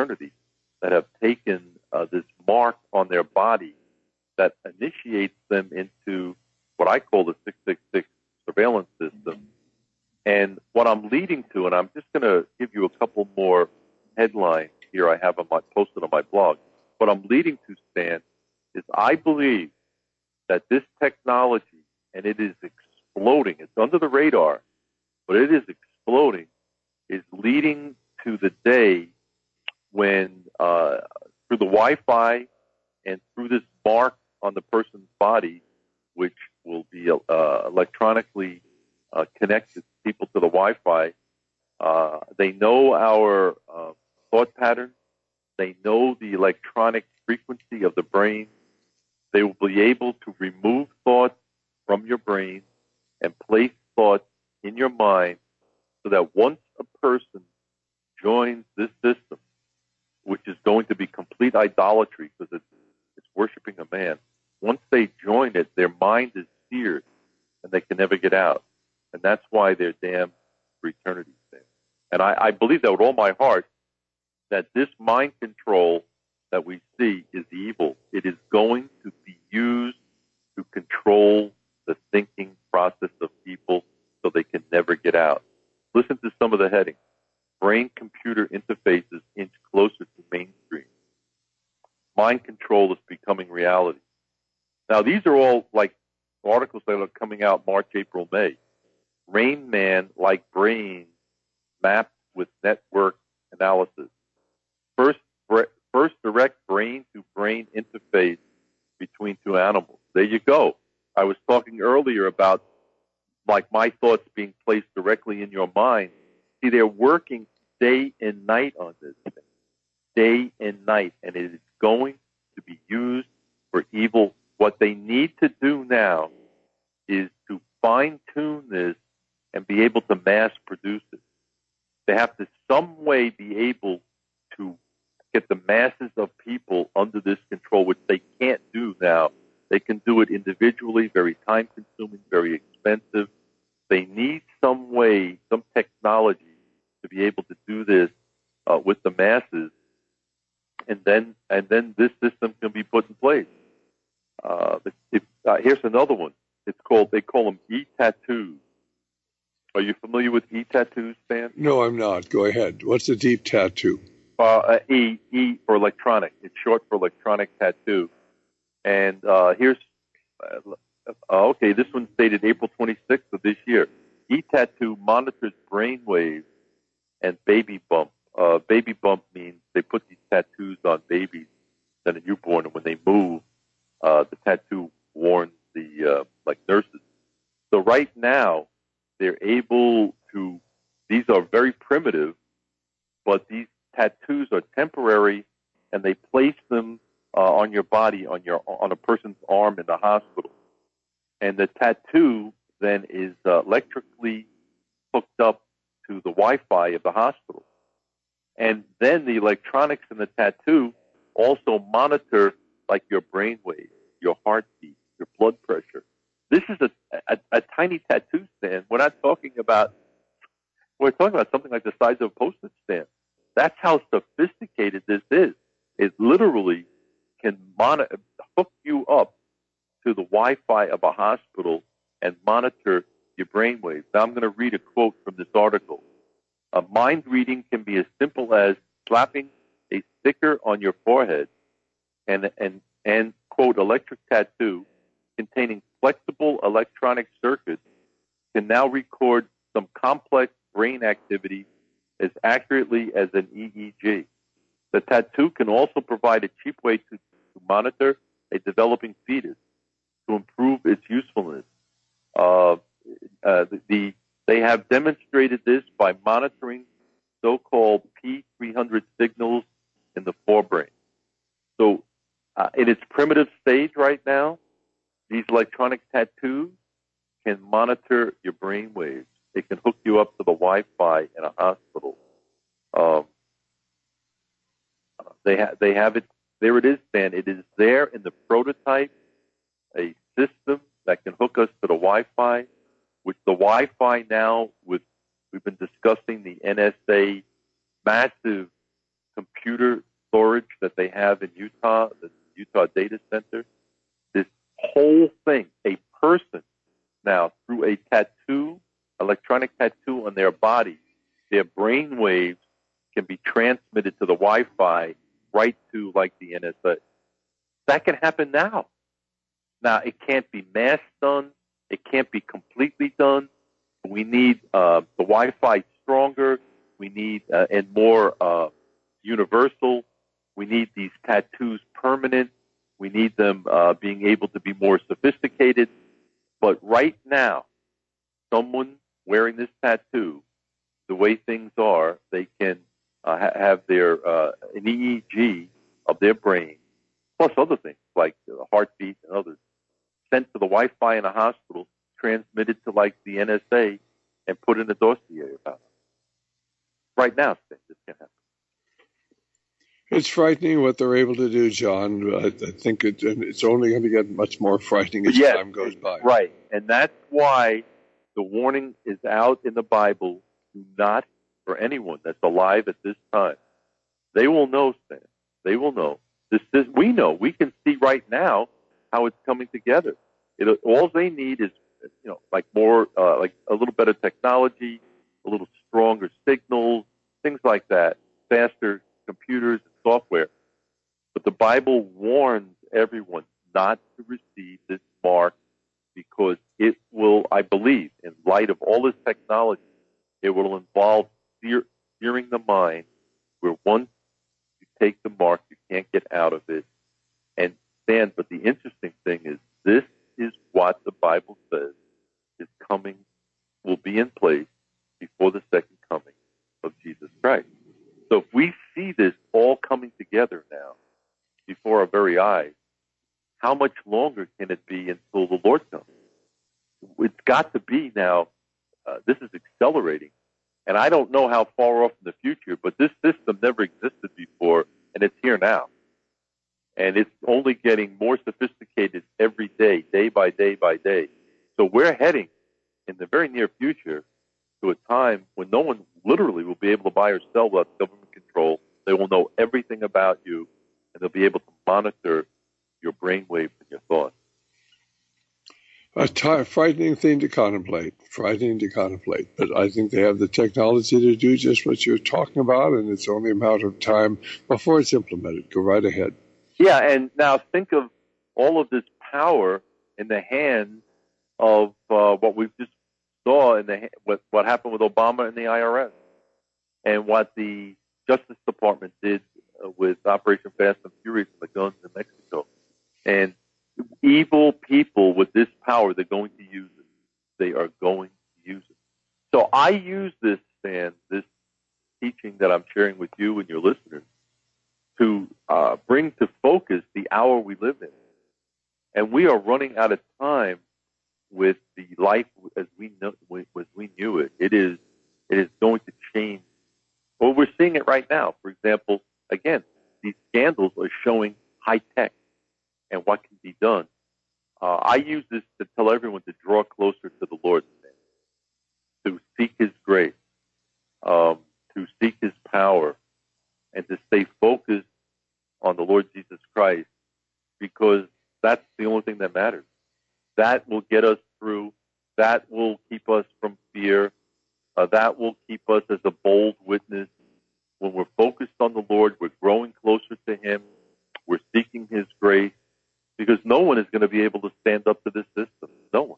fraternity that have taken this mark on their body that initiates them into what I call the 666 surveillance system. And what I'm leading to, and I'm just going to give you a couple more headlines here I have posted on my blog. What I'm leading to, Stan, is I believe that this technology, and it is exploding, it's under the radar, but it is exploding, is leading to the day when through the Wi-Fi and through this mark on the person's body, which will be electronically connected people to the Wi-Fi, they know our thought patterns. They know the electronic frequency of the brain. They will be able to remove thoughts from your brain and place thoughts in your mind so that once a person joins this system, which is going to be complete idolatry because it's worshiping a man, once they join it, their mind is seared and they can never get out. And that's why they're damned for eternity. And I believe that with all my heart, that this mind control that we see is evil. It is going to be used to control the thinking process of people so they can never get out. Listen to some of the headings. Brain-computer interfaces inch closer to mainstream. Mind control is becoming reality. Now, these are all like articles that are coming out March, April, May. Rain Man like brain mapped with network analysis. First direct brain-to-brain interface between two animals. There you go. I was talking earlier about like my thoughts being placed directly in your mind. See, they're working day and night on this thing. Day and night. And it is going to be used for evil. What they need to do now is to fine-tune this and be able to mass produce it. They have to some way be able to get the masses of people under this control, which they can't do now. They can do it individually, very time-consuming, very expensive. They need some way, some technology to be able to do this with the masses, and then this system can be put in place. Here's another one. They call them e-tattoos. Are you familiar with e-tattoos, Stan? No, I'm not. Go ahead. What's a deep tattoo? E for electronic. It's short for electronic tattoo. And here's, okay, this one's dated April 26th of this year. E-tattoo monitors brain waves and baby bump. Baby bump means they put these tattoos on babies that are newborn, and when they move, the tattoo warns the like nurses. So right now, they're able to, these are very primitive, but these tattoos are temporary, and they place them on your body, on a person's arm in the hospital. And the tattoo then is electrically hooked up to the Wi-Fi of the hospital. And then the electronics in the tattoo also monitor like your brain waves, your heartbeat, your blood pressure. This is a tiny tattoo stand. We're talking about something like the size of a postage stamp. That's how sophisticated this is. It literally can hook you up to the Wi-Fi of a hospital and monitor your brainwaves. Now I'm going to read a quote from this article. Mind reading can be as simple as slapping a sticker on your forehead and quote, electric tattoo containing flexible electronic circuits can now record some complex brain activity as accurately as an EEG. The tattoo can also provide a cheap way to monitor a developing fetus to improve its usefulness. They have demonstrated this by monitoring so-called P300 signals in the forebrain. So in its primitive stage right now, these electronic tattoos can monitor your brain waves. They can hook you up to the Wi-Fi in a hospital. They have it. There it is, Stan. It is there in the prototype, a system that can hook us to the Wi-Fi, which the Wi-Fi now, we've been discussing the NSA massive computer storage that they have in Utah, the Utah Data Center. This whole thing, a person now, through a tattoo, electronic tattoo on their body, their brain waves can be transmitted to the Wi-Fi right to, like, the NSA. That can happen now. Now, it can't be mass done. It can't be completely done. We need the Wi-Fi stronger. We need and more universal. We need these tattoos permanent. We need them being able to be more sophisticated. But right now, someone wearing this tattoo, the way things are, they can have their an EEG of their brain, plus other things like heartbeat and others, sent to the Wi-Fi in a hospital, transmitted to, like, the NSA, and put in a dossier about it. Right now, this can happen. It's frightening what they're able to do, John. I think it's only going to get much more frightening as time goes by. Right, and that's why the warning is out in the Bible: do not, for anyone that's alive at this time. They will know, Stan. They will know. We know. We can see right now how it's coming together. All they need is, like more, like a little better technology, a little stronger signals, things like that, faster computers and software. But the Bible warns everyone not to receive this mark, because it will, I believe, in light of all this technology, it will involve steering the mind, where once you take the mark, you can't get out of it. And Stan, but the interesting thing is, this is what the Bible says is coming, will be in place before the second coming of Jesus Christ. So if we see this all coming together now before our very eyes, how much longer can it be until the Lord comes? It's got to be now. This is accelerating. And I don't know how far off in the future, but this system never existed before, and it's here now. And it's only getting more sophisticated every day, day by day by day. So we're heading in the very near future to a time when no one literally will be able to buy or sell without government control. They will know everything about you, and they'll be able to monitor your brainwaves and your thoughts. A frightening thing to contemplate, but I think they have the technology to do just what you're talking about, and it's only a matter of time before it's implemented. Go right ahead. Yeah, and now think of all of this power in the hands of what we just saw in what happened with Obama and the IRS, and what the Justice Department did with Operation Fast and Furious and the guns in Mexico. And evil people with this power, they're going to use it. They are going to use it. So I use this, Stan, this teaching that I'm sharing with you and your listeners, to bring to focus the hour we live in. And we are running out of time with the life as we knew it. It is going to change. Well, we're seeing it right now. For example, again, these scandals are showing high tech and what can be done. I use this to tell everyone to draw closer to the Lord, to seek His grace, to seek His power, and to stay focused on the Lord Jesus Christ, because that's the only thing that matters. That will get us through. That will keep us from fear. That will keep us as a bold witness. When we're focused on the Lord, we're growing closer to Him. We're seeking His grace, because no one is going to be able to stand up to this system. No one.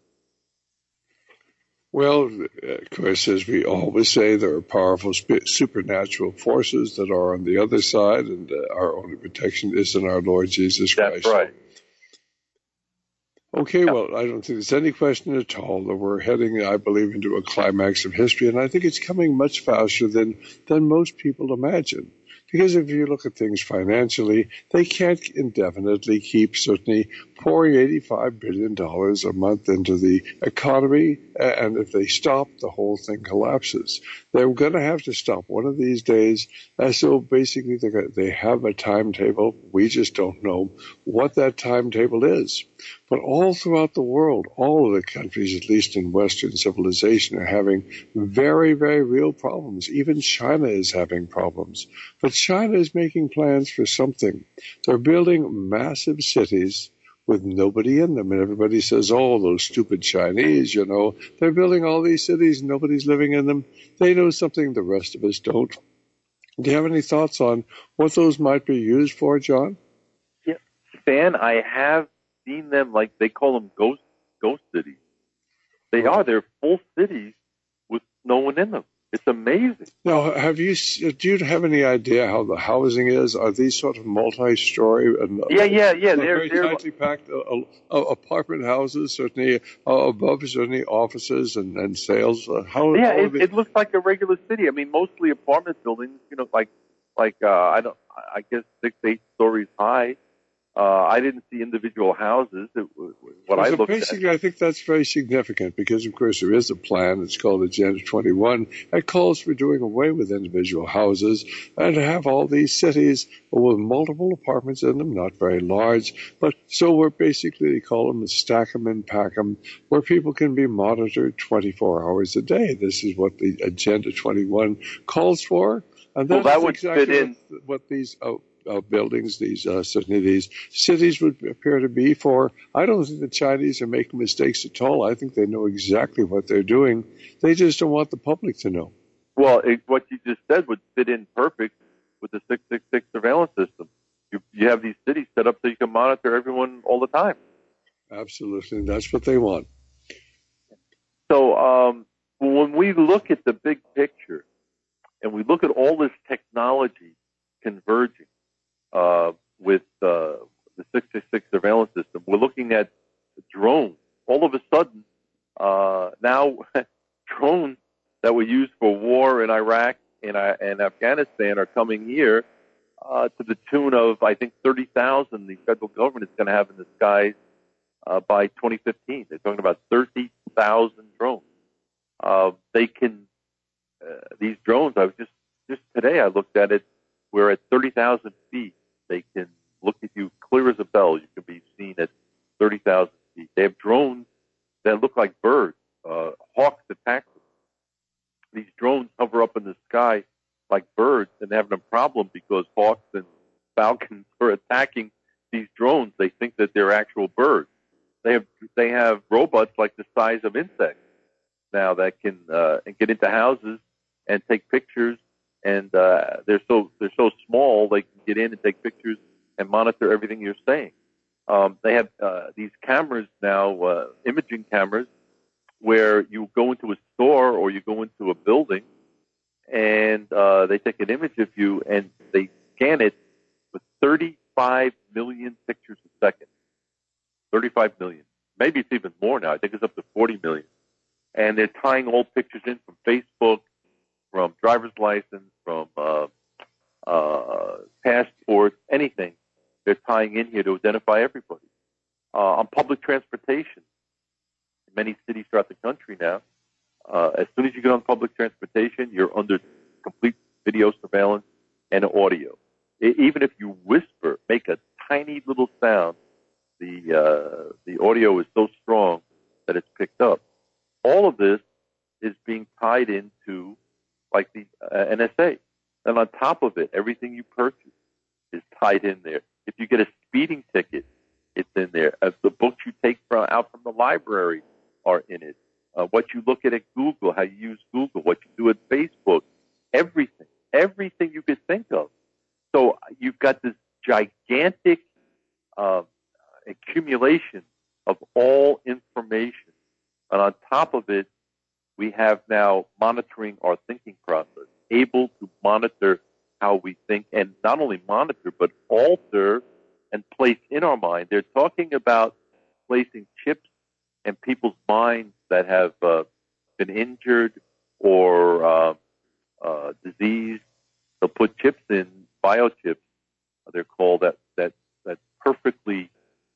Well, of course, as we always say, there are powerful supernatural forces that are on the other side, and our only protection is in our Lord Jesus Christ. That's right. Okay, well, I don't think there's any question at all that we're heading, I believe, into a climax of history, and I think it's coming much faster than most people imagine. Because if you look at things financially, they can't indefinitely keep certainly pouring $85 billion a month into the economy, and if they stop, the whole thing collapses. They're going to have to stop one of these days. So basically, they have a timetable. We just don't know what that timetable is. But all throughout the world, all of the countries, at least in Western civilization, are having very, very real problems. Even China is having problems. But China is making plans for something. They're building massive cities with nobody in them. And everybody says, oh, those stupid Chinese, they're building all these cities, nobody's living in them. They know something the rest of us don't. Do you have any thoughts on what those might be used for, John? Yeah, Stan, I have seen them, like they call them ghost cities. They're full cities with no one in them. It's amazing. Now, do you have any idea how the housing is? Are these sort of multi-story? Yeah. They're very tightly packed apartment houses, certainly certainly offices and sales. It looks like a regular city. I mean, mostly apartment buildings. I guess 6-8 stories high. I didn't see individual houses. Basically, I think that's very significant because, of course, there is a plan. It's called Agenda 21. It calls for doing away with individual houses and to have all these cities with multiple apartments in them, not very large. But so we're basically, they call them stack them and pack them, where people can be monitored 24 hours a day. This is what the Agenda 21 calls for. And that would exactly fit in what these buildings, certainly these cities would appear to be for. I don't think the Chinese are making mistakes at all. I think they know exactly what they're doing. They just don't want the public to know. Well, what you just said would fit in perfect with the 666 surveillance system. You have these cities set up so you can monitor everyone all the time. Absolutely, and that's what they want. So when we look at the big picture and we look at all this technology converging, with the 666 surveillance system, we're looking at drones. All of a sudden, now drones that were used for war in Iraq and Afghanistan are coming here to the tune of, I think, 30,000 the federal government is going to have in the skies by 2015. They're talking about 30,000 drones. These drones, I was just today I looked at it, we're at 30,000 feet. They can look at you clear as a bell. You can be seen at 30,000 feet. They have drones that look like birds. Hawks attack them. These drones hover up in the sky like birds, and they're having a problem because hawks and falcons are attacking these drones. They think that they're actual birds. They have robots like the size of insects now that can get into houses and take pictures. And they're so small they can get in and take pictures and monitor everything you're saying. They have these cameras now, imaging cameras, where you go into a store or you go into a building, and they take an image of you and they scan it with 35 million pictures a second. 35 million. Maybe it's even more now. I think it's up to 40 million. And they're tying all pictures in from Facebook, from driver's license, from passports, anything. They're tying in here to identify everybody. On public transportation, in many cities throughout the country now, as soon as you get on public transportation, you're under complete video surveillance and audio. Even if you whisper, make a tiny little sound, the audio is so strong that it's picked up. All of this is being tied into like the NSA. And on top of it, everything you purchase is tied in there. If you get a speeding ticket, it's in there. The books you take out from the library are in it. What you look at Google, how you use Google, what you do at Facebook, everything you could think of. So you've got this gigantic accumulation of all information. And on top of it, we have now monitoring our thinking process, able to monitor how we think, and not only monitor, but alter and place in our mind. They're talking about placing chips in people's minds that have been injured or diseased. They'll put chips in, biochips, they're called, that perfectly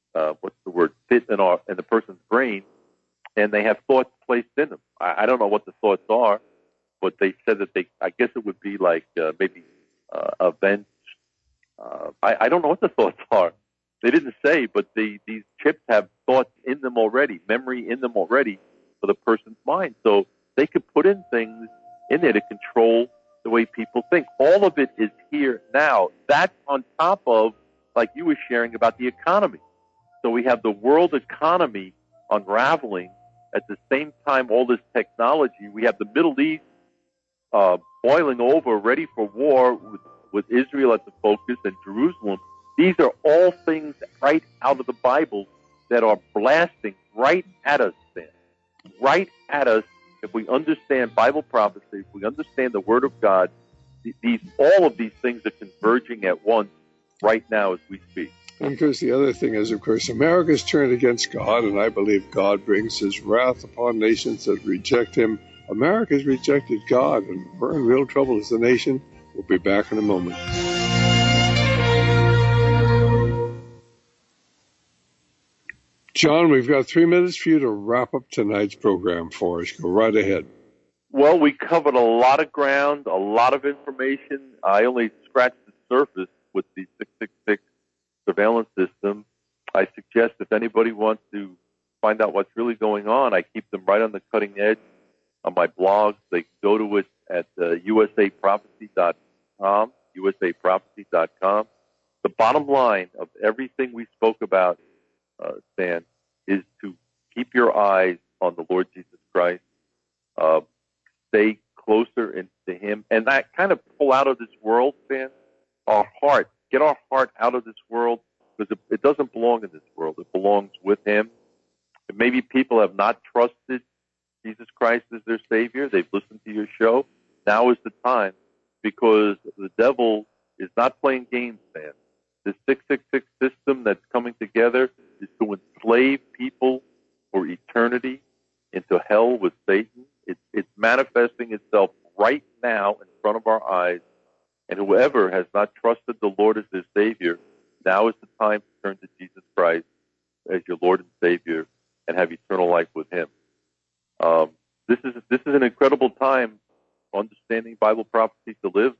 fit in the person's brain, and they have thoughts placed in them. I don't know what the thoughts are, but they said that I guess it would be like maybe events. I don't know what the thoughts are. They didn't say, but these chips have thoughts in them already, memory in them already for the person's mind. So they could put in things in there to control the way people think. All of it is here now. That's on top of, like you were sharing about the economy. So we have the world economy unraveling at the same time, all this technology. We have the Middle East boiling over, ready for war with Israel at the focus and Jerusalem. These are all things right out of the Bible that are blasting right at us, then. Right at us. If we understand Bible prophecy, if we understand the Word of God, all of these things are converging at once right now as we speak. And of course, the other thing is, of course, America's turned against God, and I believe God brings his wrath upon nations that reject him. America's rejected God, and we're in real trouble as a nation. We'll be back in a moment. John, we've got 3 minutes for you to wrap up tonight's program for us. Go right ahead. Well, we covered a lot of ground, a lot of information. I only scratched the surface with the 666 surveillance system. I suggest if anybody wants to find out what's really going on, I keep them right on the cutting edge on my blogs. They can go to it at usaprophecy.com, usaprophecy.com. The bottom line of everything we spoke about, Stan, is to keep your eyes on the Lord Jesus Christ, stay closer to him, and that kind of pull out of this world, Stan, our heart. Get our heart out of this world, because it doesn't belong in this world. It belongs with him. And maybe people have not trusted Jesus Christ as their Savior. They've listened to your show. Now is the time, because the devil is not playing games, man. The 666 system that's coming together is to enslave people for eternity into hell with Satan. It's manifesting itself right now in front of our eyes. And whoever has not trusted the Lord as their Savior, now is the time to turn to Jesus Christ as your Lord and Savior and have eternal life with him. This is an incredible time, understanding Bible prophecy to live,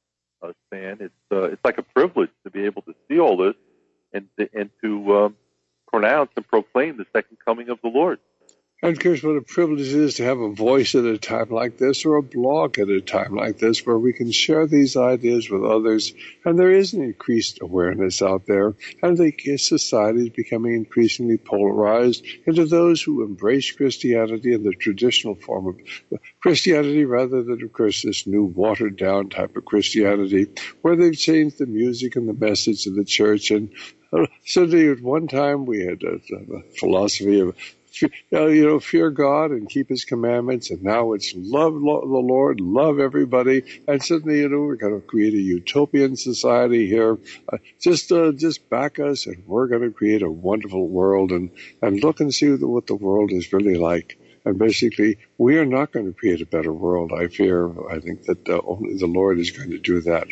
Stan. It's like a privilege to be able to see all this and to pronounce and proclaim the second coming of the Lord. And of course, what a privilege it is to have a voice at a time like this, or a blog at a time like this, where we can share these ideas with others. And there is an increased awareness out there, and the society is becoming increasingly polarized into those who embrace Christianity in the traditional form of Christianity, rather than, of course, this new watered-down type of Christianity, where they've changed the music and the message of the church. And so at one time we had a philosophy of fear God and keep his commandments, and now it's love the Lord, love everybody, and suddenly, we're going to create a utopian society here. Just back us, and we're going to create a wonderful world, and look and see what the world is really like. And basically, we are not going to create a better world, I fear. I think that only the Lord is going to do that.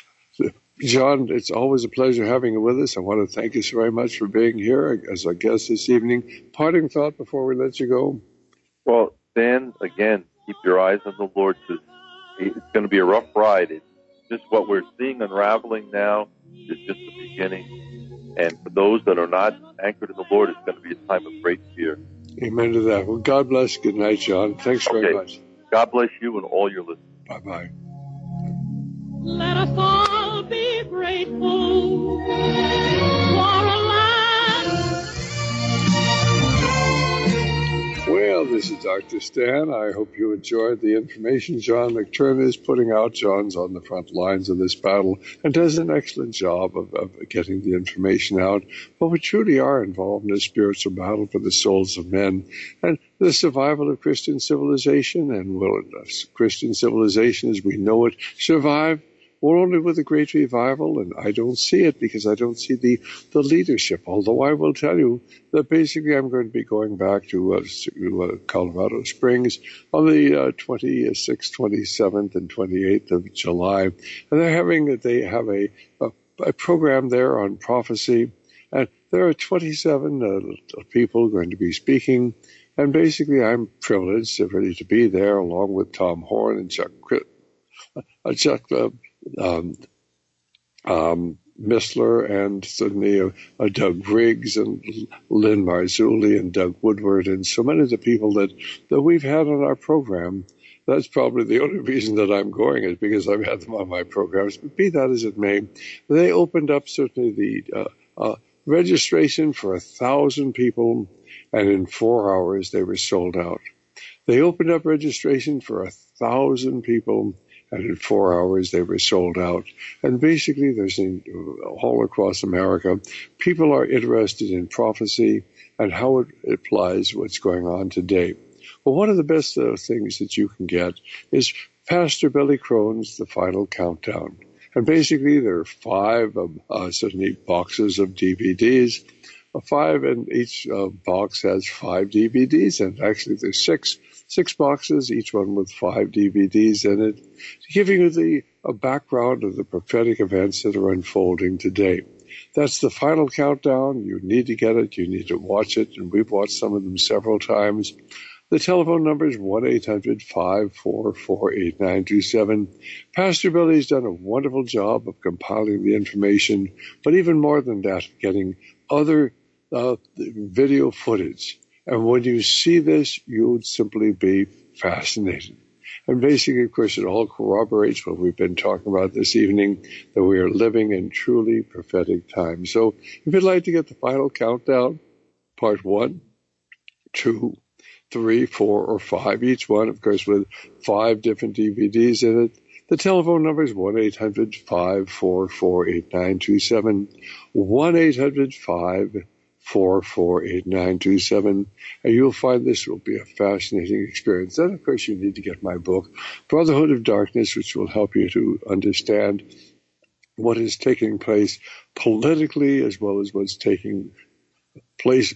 John, it's always a pleasure having you with us. I want to thank you so very much for being here as our guest this evening. Parting thought before we let you go? Well, Dan, again, keep your eyes on the Lord. It's going to be a rough ride. It's just what we're seeing unraveling now is just the beginning. And for those that are not anchored in the Lord, it's going to be a time of great fear. Amen to that. Well, God bless. Good night, John. Thanks very much. God bless you and all your listeners. Bye-bye. Let us all be grateful for a land. Well, this is Dr. Stan. I hope you enjoyed the information John McTurnan is putting out. John's on the front lines of this battle and does an excellent job of getting the information out. But we truly are involved in a spiritual battle for the souls of men and the survival of Christian civilization. And will Christian civilization as we know it survive? Well, only with a great revival, and I don't see it because I don't see the leadership. Although I will tell you that basically I'm going to be going back to Colorado Springs on the 26th, 27th, and 28th of July, and they have a program there on prophecy. And there are 27 people going to be speaking. And basically, I'm privileged really to be there along with Tom Horn and Chuck Missler and certainly Doug Griggs and Lynn Marzulli and Doug Woodward and so many of the people that we've had on our program. That's probably the only reason that I'm going is because I've had them on my programs. But be that as it may, they opened up certainly the registration for 1,000 people, and in 4 hours they were sold out. They opened up registration for 1,000 people, and in 4 hours they were sold out. And basically there's all across America, people are interested in prophecy and how it applies what's going on today. Well, one of the best things that you can get is Pastor Billy Crone's The Final Countdown. And basically there are 5 certainly boxes of DVDs. 5, and each box has 5 DVDs, and actually there's six boxes, each one with 5 DVDs in it, giving you a background of the prophetic events that are unfolding today. That's The Final Countdown. You need to get it. You need to watch it, and we've watched some of them several times. The telephone number is 1-800-544-8927. Pastor Billy's done a wonderful job of compiling the information, but even more than that, getting other video footage. And when you see this, you'll simply be fascinated. And basically, of course, it all corroborates what we've been talking about this evening, that we are living in truly prophetic times. So if you'd like to get The Final Countdown, part 1, 2, 3, 4, or 5, each one, of course, with 5 different DVDs in it, the telephone number is 1-800-544-8927, 1-800-544-8927, and you'll find this will be a fascinating experience. Then, of course, you need to get my book, Brotherhood of Darkness, which will help you to understand what is taking place politically as well as what's taking place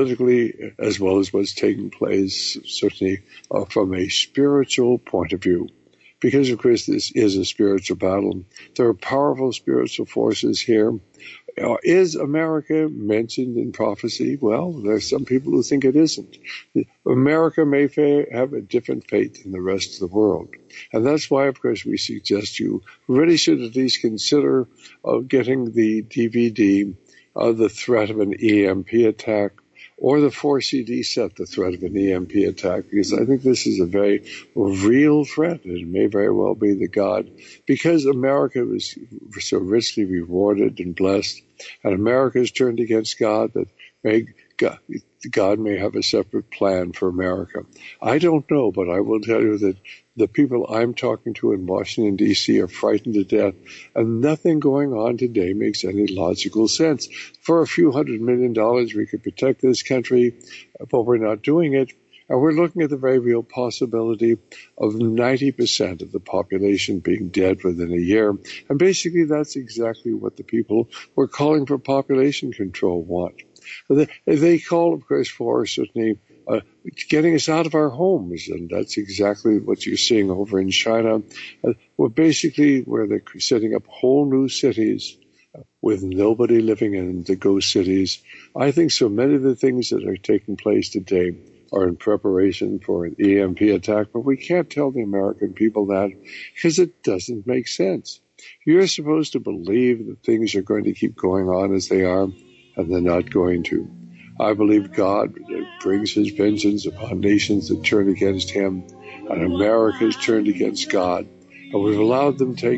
certainly from a spiritual point of view. Because, of course, this is a spiritual battle. There are powerful spiritual forces here. Is America mentioned in prophecy? Well, there are some people who think it isn't. America may have a different fate than the rest of the world. And that's why, of course, we suggest you really should at least consider getting the DVD, The Threat of an EMP Attack, or the 4-CD set, The Threat of an EMP Attack, because I think this is a very real threat. It may very well be the God, because America was so richly rewarded and blessed, and America has turned against God, that God may have a separate plan for America. I don't know, but I will tell you that the people I'm talking to in Washington, D.C. are frightened to death, and nothing going on today makes any logical sense. For a few $100 million, we could protect this country, but we're not doing it. And we're looking at the very real possibility of 90% of the population being dead within a year. And basically, that's exactly what the people who are calling for population control want. They call, of course, for certainly getting us out of our homes, and that's exactly what you're seeing over in China. Where they're setting up whole new cities with nobody living in the ghost cities. I think so many of the things that are taking place today are in preparation for an EMP attack, but we can't tell the American people that because it doesn't make sense. You're supposed to believe that things are going to keep going on as they are, and they're not going to. I believe God brings his vengeance upon nations that turn against him, and America has turned against God. And we've allowed them to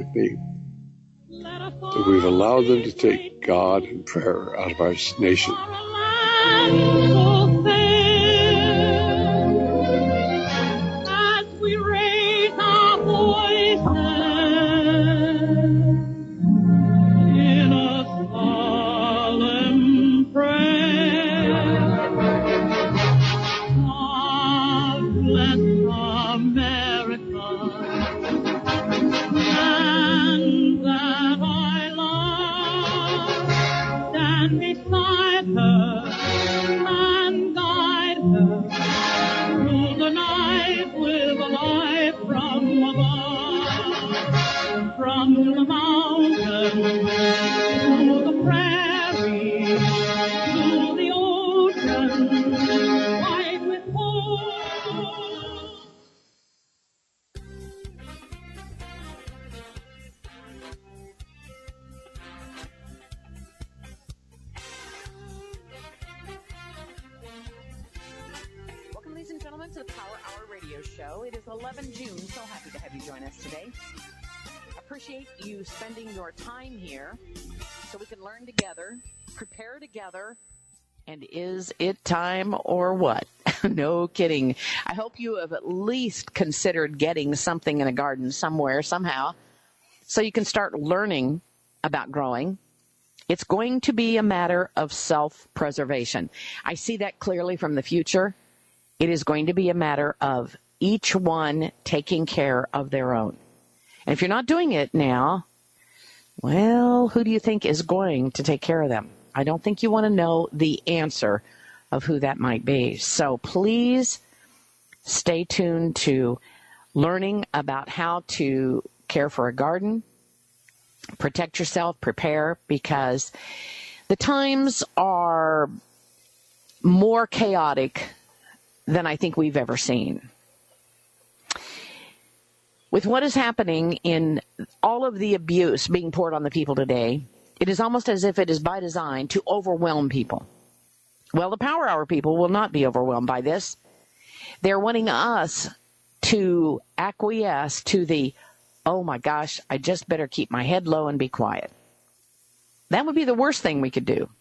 take God and prayer out of our nation. From the mountain to the prairie, Radio Show. It is 11 June. So happy to have you join us today. Appreciate you spending your time here so we can learn together, prepare together, and is it time or what? No kidding. I hope you have at least considered getting something in a garden somewhere, somehow, so you can start learning about growing. It's going to be a matter of self-preservation. I see that clearly from the future. It is going to be a matter of each one taking care of their own. And if you're not doing it now, well, who do you think is going to take care of them? I don't think you want to know the answer of who that might be. So please stay tuned to learning about how to care for a garden, protect yourself, prepare, because the times are more chaotic than I think we've ever seen. With what is happening in all of the abuse being poured on the people today, it is almost as if it is by design to overwhelm people. Well, the Power Hour people will not be overwhelmed by this. They're wanting us to acquiesce to the, oh my gosh, I just better keep my head low and be quiet. That would be the worst thing we could do.